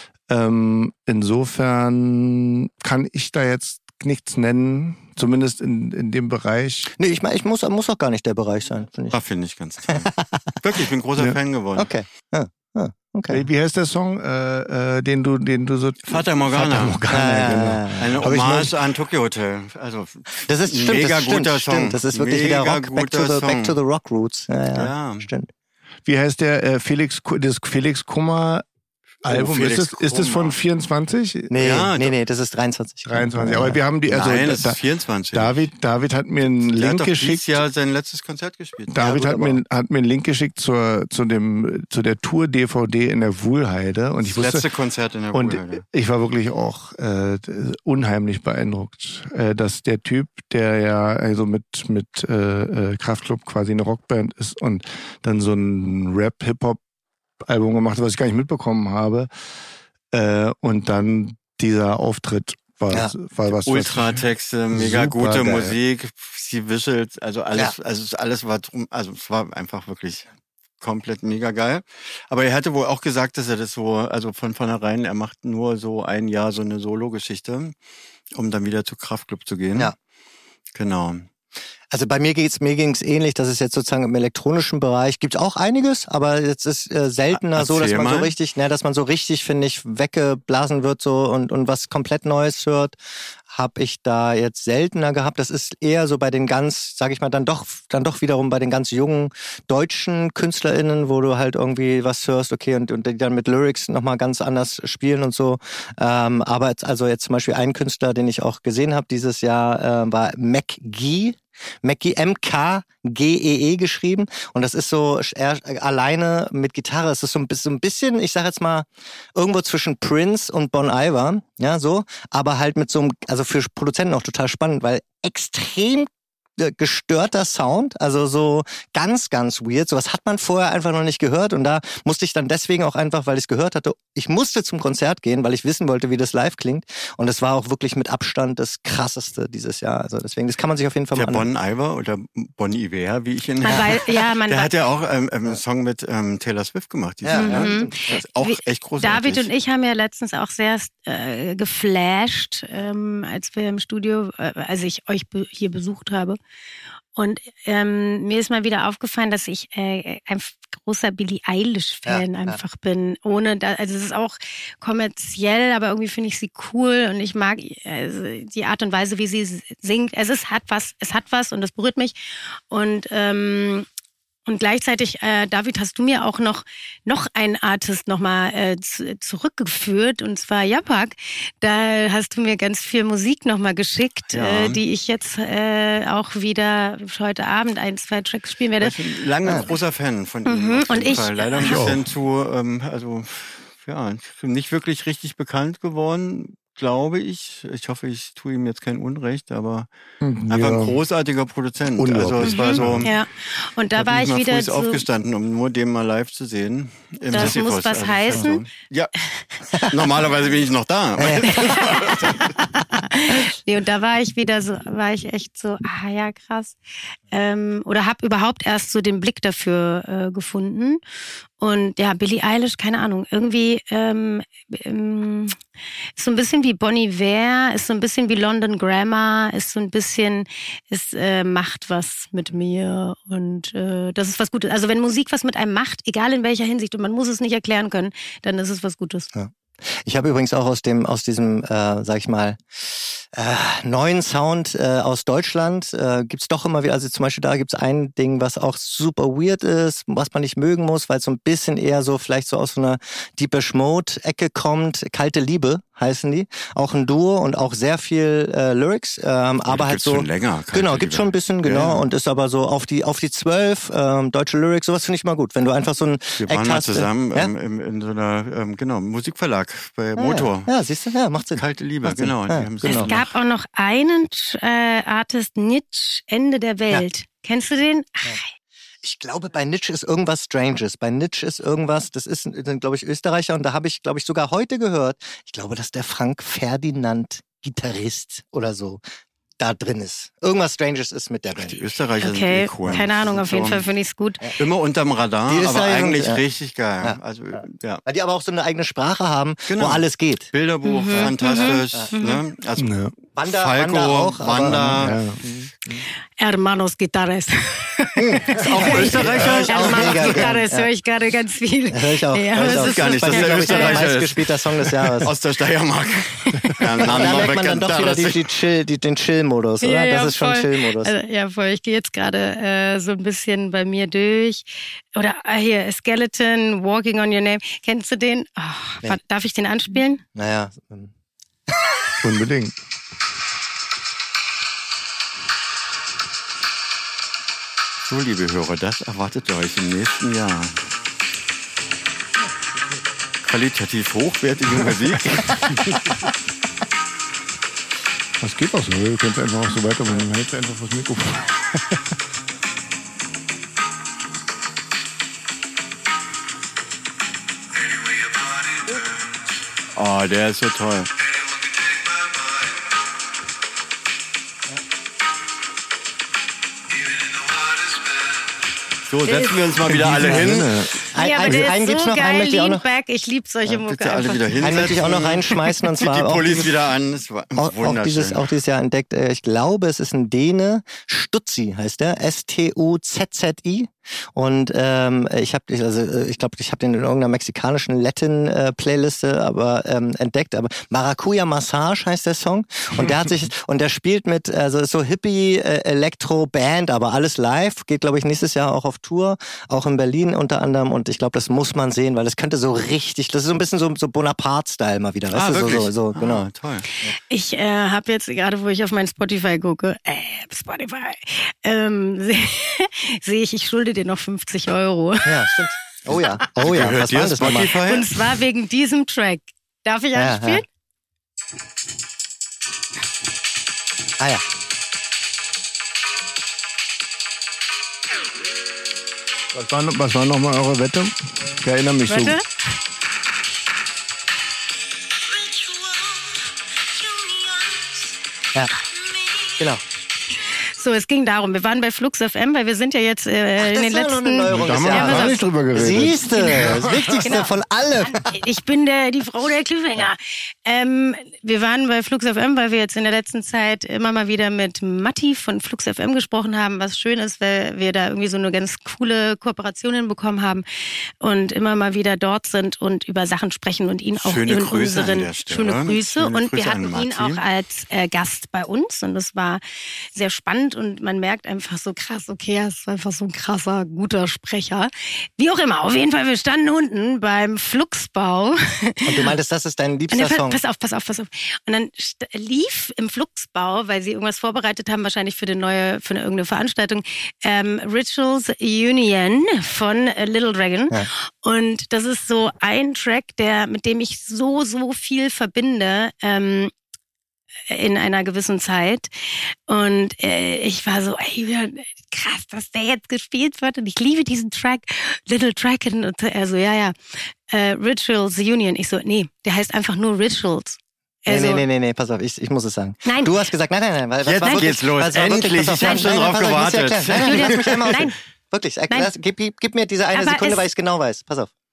insofern kann ich da jetzt nichts nennen, zumindest in dem Bereich. Nee, ich meine, muss auch gar nicht der Bereich sein, finde ich. Da finde ich ganz toll. Wirklich, ich bin großer Fan geworden. Okay. Okay. Wie heißt der Song, den du so... Fata Morgana. Genau. Eine Hommage an Tokyo Hotel. Also, das ist mega guter Song. Stimmt. Das ist wirklich wieder Rock, back to the Rock Roots. Ja, stimmt. Wie heißt der das Felix Kummer Album? Ist das von 24? Nee, das ist 23. 23, aber wir haben die... Also, nein, das ist 24. David hat mir einen Link geschickt. Er hat dieses Jahr sein letztes Konzert gespielt. David hat mir einen Link geschickt zu der Tour-DVD in der Wuhlheide. Und ich wusste, letzte Konzert in der Wuhlheide. Und ich war wirklich auch unheimlich beeindruckt, dass der Typ, der ja also mit Kraftklub quasi eine Rockband ist und dann so ein Rap-Hip-Hop-Album gemacht, was ich gar nicht mitbekommen habe. Und dann dieser Auftritt war was. Ultratexte, mega gute geil. Musik, die Visuals, also alles, alles war drum, also es war einfach wirklich komplett mega geil. Aber er hatte wohl auch gesagt, dass er das so, also von vornherein, er macht nur so ein Jahr so eine Solo-Geschichte, um dann wieder zu Kraftklub zu gehen. Ja. Genau. Also bei mir ging's ähnlich, dass es jetzt sozusagen im elektronischen Bereich gibt auch einiges, aber jetzt ist seltener so, dass man so richtig, dass man so richtig, finde ich, weggeblasen wird so und was komplett Neues hört, habe ich da jetzt seltener gehabt. Das ist eher so bei den ganz, sag ich mal, dann doch wiederum bei den ganz jungen deutschen KünstlerInnen, wo du halt irgendwie was hörst, okay, und die dann mit Lyrics nochmal ganz anders spielen und so. Aber jetzt zum Beispiel ein Künstler, den ich auch gesehen habe dieses Jahr, war McGee, MKGEE geschrieben, und das ist so er alleine mit Gitarre. Es ist so ein bisschen, ich sag jetzt mal, irgendwo zwischen Prince und Bon Iver, ja, so, aber halt mit so einem, also für Produzenten auch total spannend, weil extrem gestörter Sound, also so ganz, ganz weird. Sowas hat man vorher einfach noch nicht gehört, und da musste ich dann deswegen auch einfach, weil ich es gehört hatte, ich musste zum Konzert gehen, weil ich wissen wollte, wie das live klingt, und es war auch wirklich mit Abstand das Krasseste dieses Jahr. Also deswegen, das kann man sich auf jeden Fall mal anhören. Der Bon Iver oder Bon Iver, wie ich ihn der hat ja auch einen Song mit Taylor Swift gemacht dieses Jahr. Das ist auch echt großartig. David und ich haben ja letztens auch sehr geflasht, als wir im Studio, als ich euch hier besucht habe. Und mir ist mal wieder aufgefallen, dass ich ein großer Billie Eilish-Fan einfach bin. Also es ist auch kommerziell, aber irgendwie finde ich sie cool, und ich mag die Art und Weise, wie sie singt. Es hat was und das berührt mich. Und gleichzeitig, David, hast du mir auch noch einen Artist nochmal zurückgeführt, und zwar Japak. Da hast du mir ganz viel Musik nochmal geschickt, die ich jetzt auch wieder heute Abend 1-2 Tracks spielen werde. Ich bin lange ein großer Fan von ihm. Und ich leider ein bisschen nicht wirklich richtig bekannt geworden, glaube ich. Ich hoffe, ich tue ihm jetzt kein Unrecht, aber einfach ein großartiger Produzent. Also es war so. Ja. Und da war ich wieder so aufgestanden, um nur den mal live zu sehen. Das muss was heißen. Ja. Normalerweise bin ich noch da. Nee, und da war ich echt so, ja, krass. Oder habe überhaupt erst so den Blick dafür gefunden. Und ja, Billie Eilish, keine Ahnung, irgendwie ist so ein bisschen wie Bon Iver, ist so ein bisschen wie London Grammar, ist so ein bisschen, es macht was mit mir und das ist was Gutes. Also wenn Musik was mit einem macht, egal in welcher Hinsicht, und man muss es nicht erklären können, dann ist es was Gutes. Ja. Ich habe übrigens auch aus diesem, sag ich mal, neuen Sound aus Deutschland gibt's doch immer wieder, also zum Beispiel da gibt's ein Ding, was auch super weird ist, was man nicht mögen muss, weil es so ein bisschen eher so vielleicht so aus so einer Depeche Mode-Ecke kommt. Kalte Liebe heißen die. Auch ein Duo und auch sehr viel Lyrics, aber halt so. Schon länger. Genau, gibt's schon ein bisschen, genau, und ist aber so auf die 12 deutsche Lyrics, sowas finde ich mal gut. Wenn du einfach so ein Wir waren mal zusammen in so einer, Musikverlag bei Motor. Ja, siehst du, ja, macht Sinn. Kalte Liebe, Macht Sinn. genau. Ja, Es gab auch noch einen Artist, Nitsch, Ende der Welt. Kennst du den? Ich glaube, bei Nitsch ist irgendwas Stranges. Bei Nitsch ist irgendwas, das ist, glaube ich, Österreicher. Und da habe ich, glaube ich, sogar heute gehört, ich glaube, dass der Frank Ferdinand, Gitarrist oder so, da drin ist. Irgendwas Stranges ist mit der Band. Die Österreicher sind cool. Keine Ahnung, auf jeden Fall finde ich es gut. Immer unterm Radar, aber eigentlich richtig geil. Ja. Also, Weil die aber auch so eine eigene Sprache haben, genau, wo alles geht. Bilderbuch, fantastisch. Ne? Also Falco, Wanda. Hermanos Guitarres. Ist auch Österreicher? Hermanos Guitarres höre ich gerade ganz viel. Hör ich auch. Ja, hör ich das auch. ist gar nicht, super. dass der Österreicher ist. Meistgespielter Song des Jahres. Aus der Steiermark. Da merkt man dann doch wieder den Chill-Modus, oder? Ja, das ist schon Chill-Modus. Also, ja, voll. Ich gehe jetzt gerade so ein bisschen bei mir durch. Oder hier, Skeleton, Walking on Your Name. Kennst du den? Oh, darf ich den anspielen? Naja. Unbedingt. So, liebe Hörer, das erwartet euch im nächsten Jahr. Qualitativ hochwertige Musik. Das geht auch so. Ihr könnt einfach auch so weitermachen. Man hält einfach das Mikrofon. Oh, der ist so toll. So, setzen wir uns mal wieder alle hin. Ja, aber der ist gibt's so noch, einen geil, möchte ich auch Lean noch. Back. Ich liebe solche Mucke. Bitte alle wieder Einen möchte hinsetzen. ich auch noch reinschmeißen, und zwar Die auch Police wieder an. Das war wunderschön. auch dieses Jahr entdeckt. Ich glaube, es ist ein Däne. Stutzi heißt der. Stuzzi. Und ich glaube, ich habe den in irgendeiner mexikanischen Latin-Playliste entdeckt. Aber Maracuja Massage heißt der Song. Und der spielt mit, also ist so Hippie-Elektro-Band, aber alles live. Geht, glaube ich, nächstes Jahr auch auf Tour. Auch in Berlin unter anderem. Und ich glaube, das muss man sehen, weil das könnte so richtig, das ist so ein bisschen so Bonaparte-Style mal wieder. Weißt du? Wirklich? So, genau. Toll. Ich habe jetzt, gerade wo ich auf mein Spotify gucke, sehe ich schulde dir noch 50 €. Ja, stimmt. Oh ja. Was war das nochmal? Spotify? Und zwar wegen diesem Track. Darf ich anspielen? Ah ja. Was war nochmal eure Wette? Ich erinnere mich Warte. so. Ja, genau. So, es ging darum, wir waren bei Flux FM, weil wir sind ja jetzt in den letzten... Da haben wir Ja, gar pass nicht drüber geredet. Siehste, das Wichtigste Genau. von allem. Ich bin die Frau der Cliffhanger. Wir waren bei Flux FM, weil wir jetzt in der letzten Zeit immer mal wieder mit Matti von Flux FM gesprochen haben, was schön ist, weil wir da irgendwie so eine ganz coole Kooperation hinbekommen haben und immer mal wieder dort sind und über Sachen sprechen und ihn auch Schöne in Grüße an unseren der Stelle. schöne Grüße. Schöne Und wir Grüße an hatten ihn Matti. auch als Gast bei uns und das war sehr spannend und man merkt einfach so krass, okay, er ist einfach so ein krasser, guter Sprecher. Wie auch immer, auf jeden Fall, wir standen unten beim Fluxbau. Und du meintest, das ist dein liebster Song? Pass auf. Und dann lief im Fluxbau, weil sie irgendwas vorbereitet haben, wahrscheinlich für irgendeine Veranstaltung, Rituals Union von Little Dragon. Ja. Und das ist so ein Track, mit dem ich so viel verbinde, in einer gewissen Zeit. Und ich war so, ey, krass, dass der jetzt gespielt wird. Und ich liebe diesen Track, Little Dragon. Und er so, Rituals Union. Ich so, nee, der heißt einfach nur Rituals. Also, Nee, pass auf, ich muss es sagen. Nein. Du hast gesagt, nein. Weil, Jetzt war geht's los, endlich, ich hab schon drauf gewartet. Nein, lass mich einmal Nein. Wirklich, gib mir diese eine Sekunde, weil ich es genau weiß. Pass auf.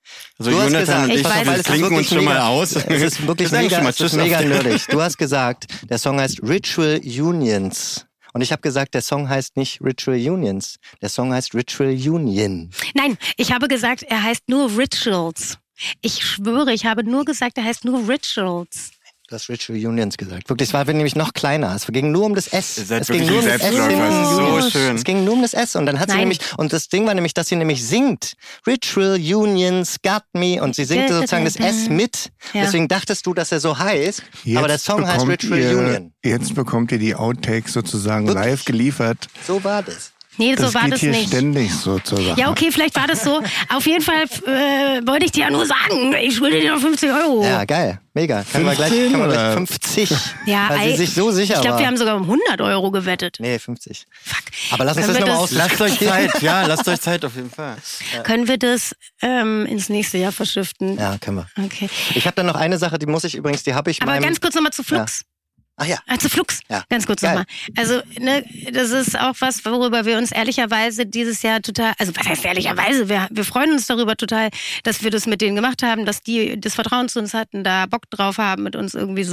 Also Du hast Jonathan gesagt, und ich, wir klinken uns schon mal aus. Es ist wirklich mega nerdig. Du hast gesagt, der Song heißt Ritual Unions. Und ich habe gesagt, der Song heißt nicht Ritual Unions. Der Song heißt Ritual Union. Nein, ich habe gesagt, er heißt nur Rituals. Ich schwöre, ich habe nur gesagt, er heißt nur Rituals. Du hast Ritual Unions gesagt. Wirklich, es war nämlich noch kleiner. Es ging nur um das S. Es ging nur um das S. So schön. Es ging nur um das S. Und dann hat sie nämlich, und das Ding war nämlich, dass sie nämlich singt. Ritual Unions got me. Und sie singt sozusagen das S mit. Ja. Deswegen dachtest du, dass er so heißt. Jetzt aber der Song heißt Ritual Union. Jetzt bekommt ihr die Outtakes sozusagen Wirklich? Live geliefert. So war das. Nee, so war das hier nicht. Ständig so zur Sache. Ja, okay, vielleicht war das so. Auf jeden Fall wollte ich dir ja nur sagen, ich schulde dir noch 50 Euro. Ja, geil. Mega. Können wir gleich 50. Ja, weil sie sich so sicher war. Ich glaube, wir haben sogar um 100 Euro gewettet. Nee, 50. Fuck. Aber lass uns das nochmal aus. Lasst euch Zeit. Ja, lasst euch Zeit auf jeden Fall. Ja. Können wir das ins nächste Jahr verschiften? Ja, können wir. Okay. Ich habe dann noch eine Sache, die habe ich Aber ganz kurz nochmal zu Flux. Ja. Ach ja. Zu Flux, ganz kurz nochmal. Also, ne, das ist auch was, worüber wir uns ehrlicherweise dieses Jahr total, also was heißt ehrlicherweise, wir freuen uns darüber total, dass wir das mit denen gemacht haben, dass die das Vertrauen zu uns hatten, da Bock drauf haben, mit uns irgendwie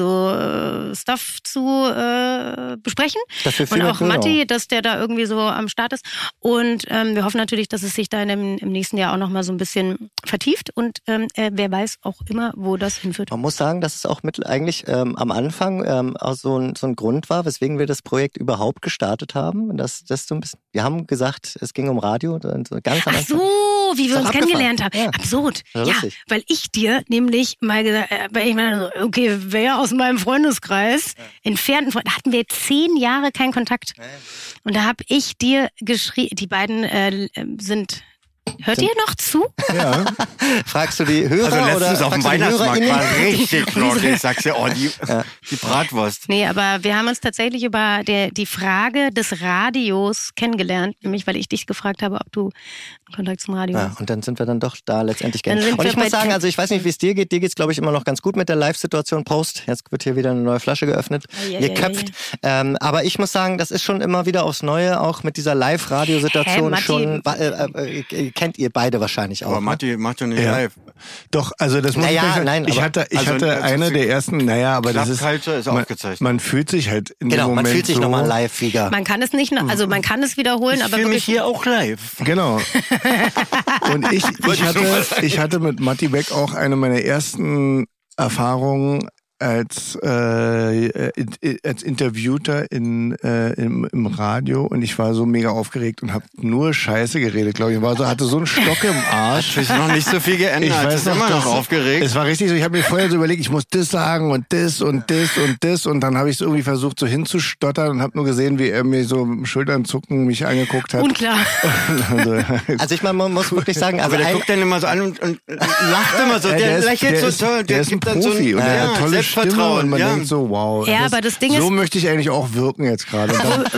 so Stuff zu besprechen. Und auch Matti, dass der da irgendwie so am Start ist. Und wir hoffen natürlich, dass es sich da im nächsten Jahr auch nochmal so ein bisschen vertieft und wer weiß auch immer, wo das hinführt. Man muss sagen, dass es auch eigentlich am Anfang auch so ein Grund war, weswegen wir das Projekt überhaupt gestartet haben. Das so ein bisschen, wir haben gesagt, es ging um Radio. Und so ganz Ach so, wie wir uns kennengelernt haben. Ja. Absurd. Ja, weil ich dir nämlich mal gesagt, weil ich meine, okay, wer aus meinem Freundeskreis, entfernten Freunden, da hatten wir 10 Jahre keinen Kontakt. Und da habe ich dir geschrieben, die beiden sind... Hört ihr noch zu? Ja. Fragst du die Hörer also letztens oder auf dem Weihnachtsmarkt war richtig knorke. Ich sag's dir, die Bratwurst. Nee, aber wir haben uns tatsächlich über die Frage des Radios kennengelernt, nämlich weil ich dich gefragt habe, ob du Kontakt zum Radio hast. Und dann sind wir dann doch da letztendlich kennen. Und ich muss sagen, also ich weiß nicht, wie es dir geht. Dir geht's, glaube ich, immer noch ganz gut mit der Live-Situation. Prost. Jetzt wird hier wieder eine neue Flasche geöffnet. Geköpft. Aber ich muss sagen, das ist schon immer wieder aufs Neue, auch mit dieser Live-Radio-Situation schon... kennt ihr beide wahrscheinlich auch. Aber Matti macht ja nicht live. Doch, also das muss ich hatte eine der ersten, aber das ist aufgezeichnet. Man fühlt sich halt in dem Moment man fühlt sich nochmal live wieder. Man kann es nicht, also man kann es wiederholen, aber fühle mich hier auch live. Genau. Und ich hatte mit Matti Beck auch eine meiner ersten Erfahrungen als Interviewter im Radio und ich war so mega aufgeregt und habe nur Scheiße geredet, glaube ich. Hatte so einen Stock im Arsch. Hat sich noch nicht so viel geändert. Ich weiß immer noch aufgeregt. Es war richtig so, ich habe mir vorher so überlegt, ich muss das sagen und das und das und das und dann habe ich es irgendwie versucht so hinzustottern und habe nur gesehen, wie er mir so mit Schultern zucken mich angeguckt hat. Unklar. Also ich meine, man muss wirklich sagen, aber der guckt dann immer so an und lacht immer so, der lächelt so toll, der ist ein Profi und der hat tolle Stimme und man denkt so, wow. Ja, aber das Ding ist, so möchte ich eigentlich auch wirken jetzt gerade.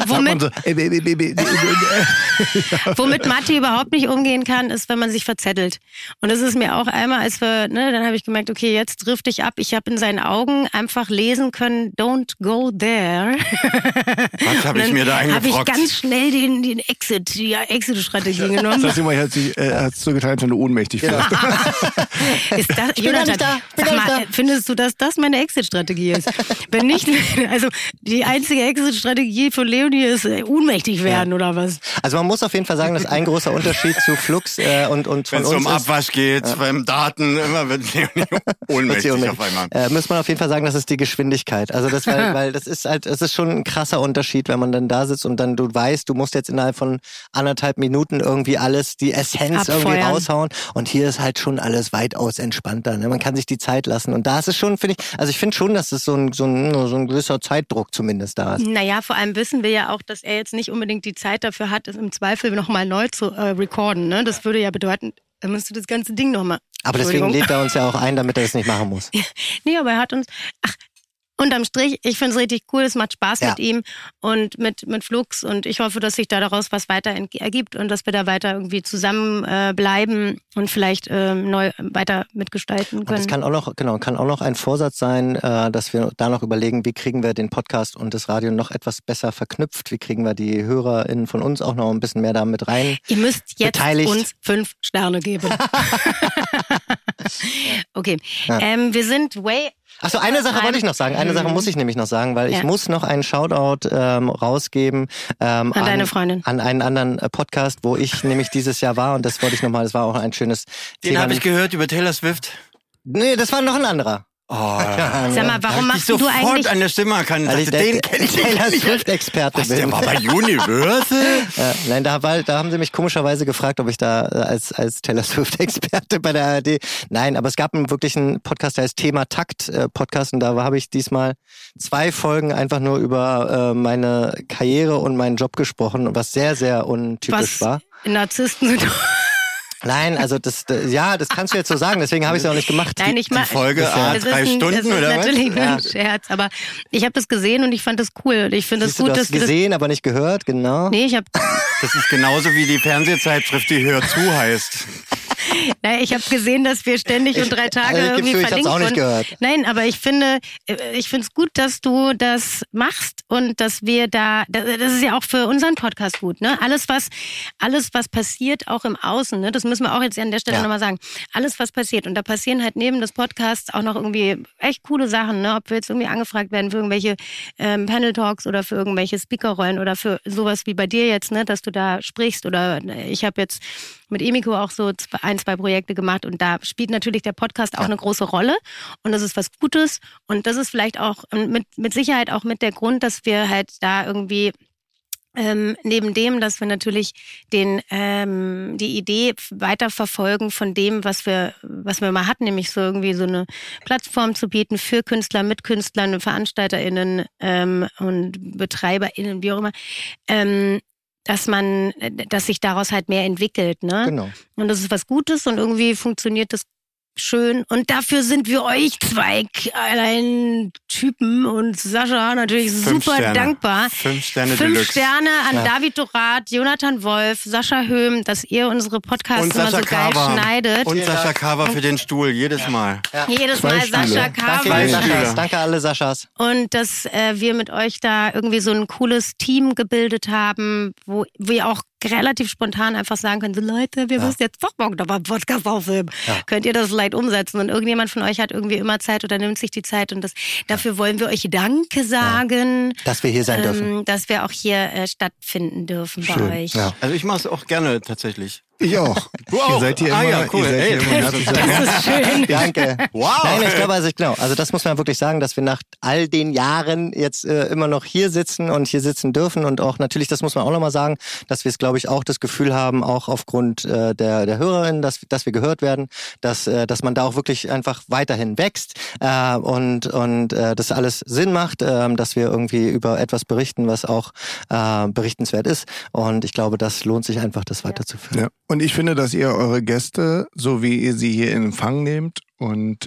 Womit Matti überhaupt nicht umgehen kann, ist, wenn man sich verzettelt. Und das ist mir auch einmal, dann habe ich gemerkt, okay, jetzt drifte ich ab. Ich habe in seinen Augen einfach lesen können, don't go there. Was habe ich mir da eingebrockt? Habe ich ganz schnell die Exit-Strategie genommen. Das heißt immer, hat so getan, wenn du ohnmächtig wirst. Ist das, Jonathan, sag mal, findest du, dass das meine Exit-Strategie ist? Wenn nicht, also die einzige Exit-Strategie von Leonie ist ohnmächtig werden oder was? Also man muss auf jeden Fall sagen, dass ein großer Unterschied zu Flux und von uns wenn es um Abwasch geht, beim Daten, immer wird Leonie ohnmächtig auf einmal. Muss man auf jeden Fall sagen, das ist die Geschwindigkeit. Also das, weil das ist halt, es ist schon ein krasser Unterschied, wenn man dann da sitzt und dann du weißt, du musst jetzt innerhalb von 1,5 Minuten irgendwie alles, die Essenz irgendwie raushauen. Und hier ist halt schon alles weitaus entspannter. Ne? Man kann sich die Zeit lassen. Und da ist es schon, finde ich, also ich finde schon, dass es so ein gewisser Zeitdruck zumindest da ist. Naja, vor allem wissen wir ja auch, dass er jetzt nicht unbedingt die Zeit dafür hat, es im Zweifel nochmal neu zu recorden. Ne? Das würde ja bedeuten, er müsste das ganze Ding nochmal. Aber deswegen lädt er uns ja auch ein, damit er es nicht machen muss. Nee, aber er hat uns... Unterm Strich, ich finde es richtig cool, es macht Spaß mit ihm und mit Flux und ich hoffe, dass sich da daraus was weiter ergibt und dass wir da weiter irgendwie zusammen bleiben und vielleicht neu weiter mitgestalten können. Das kann auch noch ein Vorsatz sein, dass wir da noch überlegen, wie kriegen wir den Podcast und das Radio noch etwas besser verknüpft, wie kriegen wir die HörerInnen von uns auch noch ein bisschen mehr da mit rein. Ihr müsst jetzt uns 5 Sterne geben. Okay, wir sind Achso, eine Sache wollte ich noch sagen. Eine Sache muss ich nämlich noch sagen, weil ich muss noch einen Shoutout rausgeben an deine Freundin. An einen anderen Podcast, wo ich nämlich dieses Jahr war. Und das wollte ich nochmal, das war auch ein schönes Thema. Den habe ich gehört über Taylor Swift. Nee, das war noch ein anderer. Oh, sag mal, warum machst du eigentlich... sofort an der Stimme erkannt. Weil ich den Taylor Swift-Experte bin. Der war bei Universal? Nein, da haben sie mich komischerweise gefragt, ob ich da als Taylor Swift-Experte bei der ARD... Nein, aber es gab wirklich einen Podcast, der heißt Thema Takt Podcast, und da habe ich diesmal 2 Folgen einfach nur über meine Karriere und meinen Job gesprochen, was sehr, sehr untypisch war. Narzissten sind... Nein, also das kannst du jetzt so sagen, deswegen habe ich es auch nicht gemacht. Nein, die Folge 3 Stunden das ist oder was? Natürlich nur ein Scherz, aber ich habe das gesehen und ich fand das cool. Ich finde es gut, dass du gesehen, aber nicht gehört, genau. Nee, ich habe... Das ist genauso wie die Fernsehzeitschrift, die Hör zu heißt. Naja, ich habe gesehen, dass wir ständig und 3 Tage irgendwie verlinkt. Ich hab's auch nicht gehört. Nein, aber ich finde es gut, dass du das machst und dass wir das ist ja auch für unseren Podcast gut, ne? Alles was passiert, auch im Außen, ne? Das müssen wir auch jetzt an der Stelle nochmal sagen. Alles, was passiert. Und da passieren halt neben des Podcasts auch noch irgendwie echt coole Sachen, ne? Ob wir jetzt irgendwie angefragt werden für irgendwelche Panel-Talks oder für irgendwelche Speakerrollen oder für sowas wie bei dir jetzt, ne? Dass du da sprichst, oder ich habe jetzt mit Emiko auch so 1-2 Projekte gemacht, und da spielt natürlich der Podcast auch eine große Rolle, und das ist was Gutes, und das ist vielleicht auch mit Sicherheit auch mit der Grund, dass wir halt da irgendwie neben dem, dass wir natürlich die Idee weiterverfolgen von dem, was wir mal hatten, nämlich so irgendwie so eine Plattform zu bieten für Künstler, mit Künstlern, VeranstalterInnen und BetreiberInnen, wie auch immer, dass sich daraus halt mehr entwickelt, ne? Genau. Und das ist was Gutes, und irgendwie funktioniert das schön. Und dafür sind wir euch 2 kleinen Typen und Sascha natürlich 5 super Sterne. dankbar. 5 Sterne 5 Deluxe. Sterne an David Dorath, Jonathan Wolf, Sascha Höhm, dass ihr unsere Podcasts Und immer so Sascha geil Kawa. schneidet. Und Sascha Kawa für den Stuhl, jedes Mal. Jedes 2 Mal Stühle. Sascha Danke, Kawa. alle Stühle. Saschas. Danke alle Saschas. Und dass wir mit euch da irgendwie so ein cooles Team gebildet haben, wo wir auch relativ spontan einfach sagen können, so Leute, wir müssen jetzt doch morgen noch mal einen Podcast aufnehmen. Könnt ihr das vielleicht umsetzen? Und irgendjemand von euch hat irgendwie immer Zeit oder nimmt sich die Zeit, und dafür wollen wir euch Danke sagen. Dass wir hier sein dürfen. Dass wir auch hier stattfinden dürfen bei euch. Ja. Also ich mache es auch gerne tatsächlich. Ich auch. Du auch? Ihr seid hier immer, ja, cool. ihr seid hier immer herzlich willkommen. Das ist schön. Danke. Wow. Nein, ich glaube, also das muss man wirklich sagen, dass wir nach all den Jahren jetzt immer noch hier sitzen und hier sitzen dürfen, und auch natürlich, das muss man auch nochmal sagen, dass wir es, glaube ich, auch das Gefühl haben, auch aufgrund der Hörerinnen, dass wir gehört werden, dass man da auch wirklich einfach weiterhin wächst und das alles Sinn macht, dass wir irgendwie über etwas berichten, was auch berichtenswert ist, und ich glaube, das lohnt sich einfach, das weiterzuführen. Ja. Und ich finde, dass ihr eure Gäste, so wie ihr sie hier in Empfang nehmt und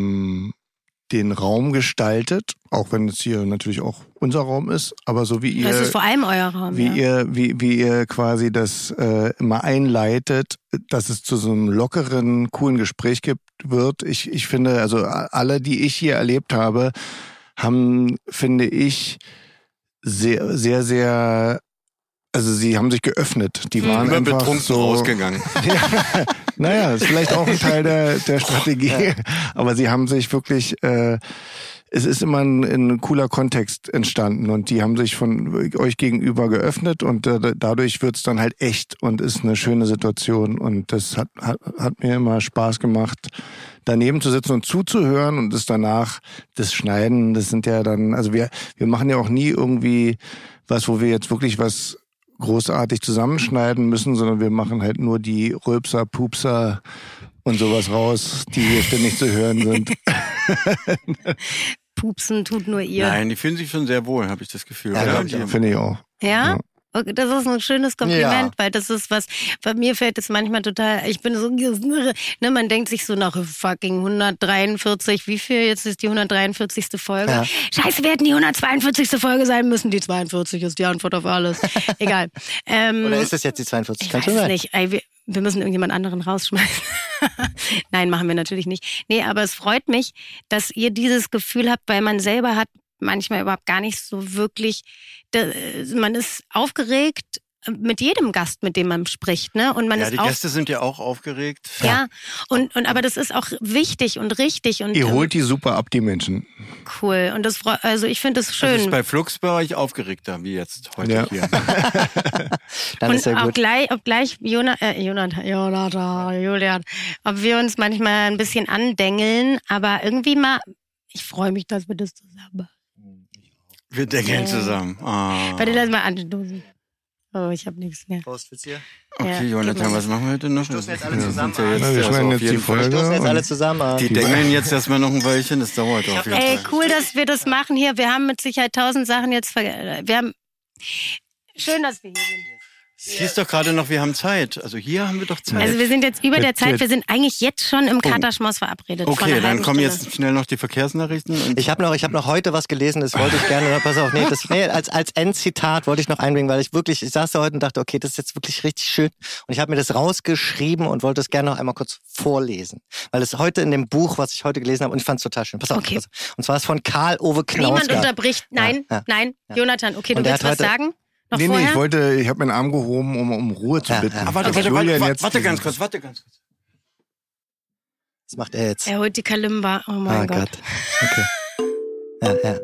den Raum gestaltet, auch wenn es hier natürlich auch unser Raum ist, aber so wie ihr... Das ist vor allem euer Raum, wie ihr quasi das immer einleitet, dass es zu so einem lockeren, coolen Gespräch wird. Ich finde, also alle, die ich hier erlebt habe, haben, finde ich, sehr, sehr, sehr... Also sie haben sich geöffnet. Die waren einfach betrunken so rausgegangen. Ja, naja, ist vielleicht auch ein Teil der Strategie. Aber sie haben sich wirklich, es ist immer ein cooler Kontext entstanden, und die haben sich von euch gegenüber geöffnet, und dadurch wird's dann halt echt und ist eine schöne Situation, und das hat mir immer Spaß gemacht, daneben zu sitzen und zuzuhören, und das danach, das Schneiden, das sind ja dann, also wir machen ja auch nie irgendwie was, wo wir jetzt wirklich was großartig zusammenschneiden müssen, sondern wir machen halt nur die Rülpser, Pupser und sowas raus, die hier ständig zu hören sind. Pupsen tut nur ihr. Nein, die fühlen sich schon sehr wohl, habe ich das Gefühl. Ja, oder? Finde ich auch. Ja? Okay, das ist ein schönes Kompliment, Ja. weil das ist was, bei mir fällt es manchmal total, ich bin so, ne, man denkt sich so nach fucking 143, wie viel, jetzt ist die 143. Folge. Ja. Scheiße, wir hätten die 142. Folge sein müssen, die 42 ist die Antwort auf alles. Egal. Oder ist es jetzt die 42? Ich Kann weiß schon es sein. nicht. Ey, wir müssen irgendjemand anderen rausschmeißen. Nein, machen wir natürlich nicht. Nee, aber es freut mich, dass ihr dieses Gefühl habt, weil man selber hat manchmal überhaupt gar nicht so wirklich, man ist aufgeregt, mit jedem Gast, mit dem man spricht, ne? Und man ja, ist die Gäste sind ja auch aufgeregt. Ja, und aber das ist auch wichtig und richtig. Und, ihr holt die super ab, die Menschen. Cool. Und das, also ich finde das schön. Das ist bei Flux bei euch aufgeregter, wie jetzt heute hier. Dann und ist ja gut. Obgleich Julian, ob wir uns manchmal ein bisschen andängeln, aber irgendwie mal, ich freue mich, dass wir das zusammen machen. Wir denken zusammen. Warte, lass mal anstoßen. Oh, ich habe nichts mehr. Prost, hier. Okay, Jonathan, was machen wir heute noch? Wir stoßen jetzt alle zusammen Wir schneiden jetzt die Folge. Wir stoßen jetzt alle zusammen an. Die dengeln jetzt erstmal noch ein Weilchen, das dauert auf jeden Fall. Ey, cool, dass wir das machen hier. Wir haben mit Sicherheit 1000 Sachen jetzt schön, dass wir hier sind. Es hieß doch gerade noch, wir haben Zeit. Also hier haben wir doch Zeit. Also wir sind jetzt über der Zeit. Wir sind eigentlich jetzt schon im Katerschmaus verabredet. Okay, dann kommen jetzt schnell noch die Verkehrsnachrichten. Und Ich habe noch heute was gelesen, das wollte ich gerne, pass auf, als Endzitat wollte ich noch einbringen, weil ich saß da heute und dachte, okay, das ist jetzt wirklich richtig schön. Und ich habe mir das rausgeschrieben und wollte es gerne noch einmal kurz vorlesen. Weil es heute in dem Buch, was ich heute gelesen habe, und ich fand es total schön. Pass auf. Okay. Und zwar ist von Karl-Ove Knausgard. Niemand unterbricht. Nein, nein. Jonathan, okay, du willst was sagen? Noch vorher? Ich habe meinen Arm gehoben, um Ruhe zu bitten. Aber warte ganz kurz. Was macht er jetzt? Er holt die Kalimba. Oh mein Gott. Okay. Ja.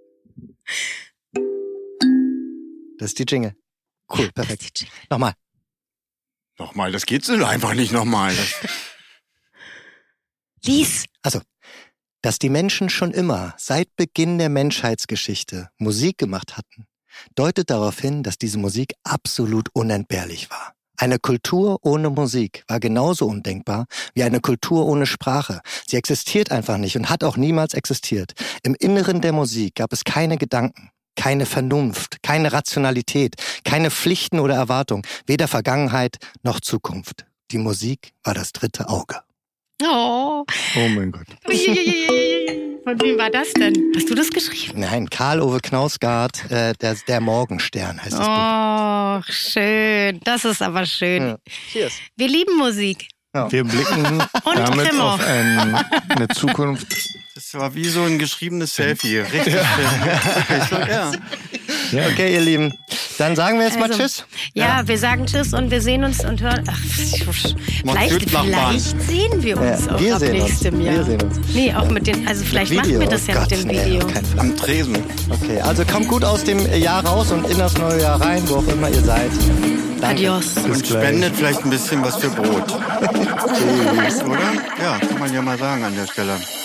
Das ist die Jingle. Cool, perfekt. Nochmal, das geht so einfach nicht nochmal. Lies. Also, dass die Menschen schon immer, seit Beginn der Menschheitsgeschichte, Musik gemacht hatten, deutet darauf hin, dass diese Musik absolut unentbehrlich war. Eine Kultur ohne Musik war genauso undenkbar wie eine Kultur ohne Sprache. Sie existiert einfach nicht und hat auch niemals existiert. Im Inneren der Musik gab es keine Gedanken, keine Vernunft, keine Rationalität, keine Pflichten oder Erwartungen, weder Vergangenheit noch Zukunft. Die Musik war das dritte Auge. Oh mein Gott. Von wem war das denn? Hast du das geschrieben? Nein, Karl-Ove Knausgard, der Morgenstern heißt das Buch. Oh, schön. Das ist aber schön. Ja. Cheers. Wir lieben Musik. Ja. Wir blicken damit Trimmer. auf eine Zukunft. Das war wie so ein geschriebenes Selfie. Richtig schön. Ja. Ja. Okay, ihr Lieben, dann sagen wir jetzt mal Tschüss. Ja, wir sagen Tschüss und wir sehen uns und hören. Ach, vielleicht sehen wir uns auch wir ab sehen nächstem uns. Jahr. Wir sehen uns. Nee, auch mit den, also vielleicht machen wir das ja mit dem Video. Am Tresen. Okay, also kommt gut aus dem Jahr raus und in das neue Jahr rein, wo auch immer ihr seid. Danke. Adios. Und spendet vielleicht ein bisschen was für Brot. Oder? Ja, kann man ja mal sagen an der Stelle.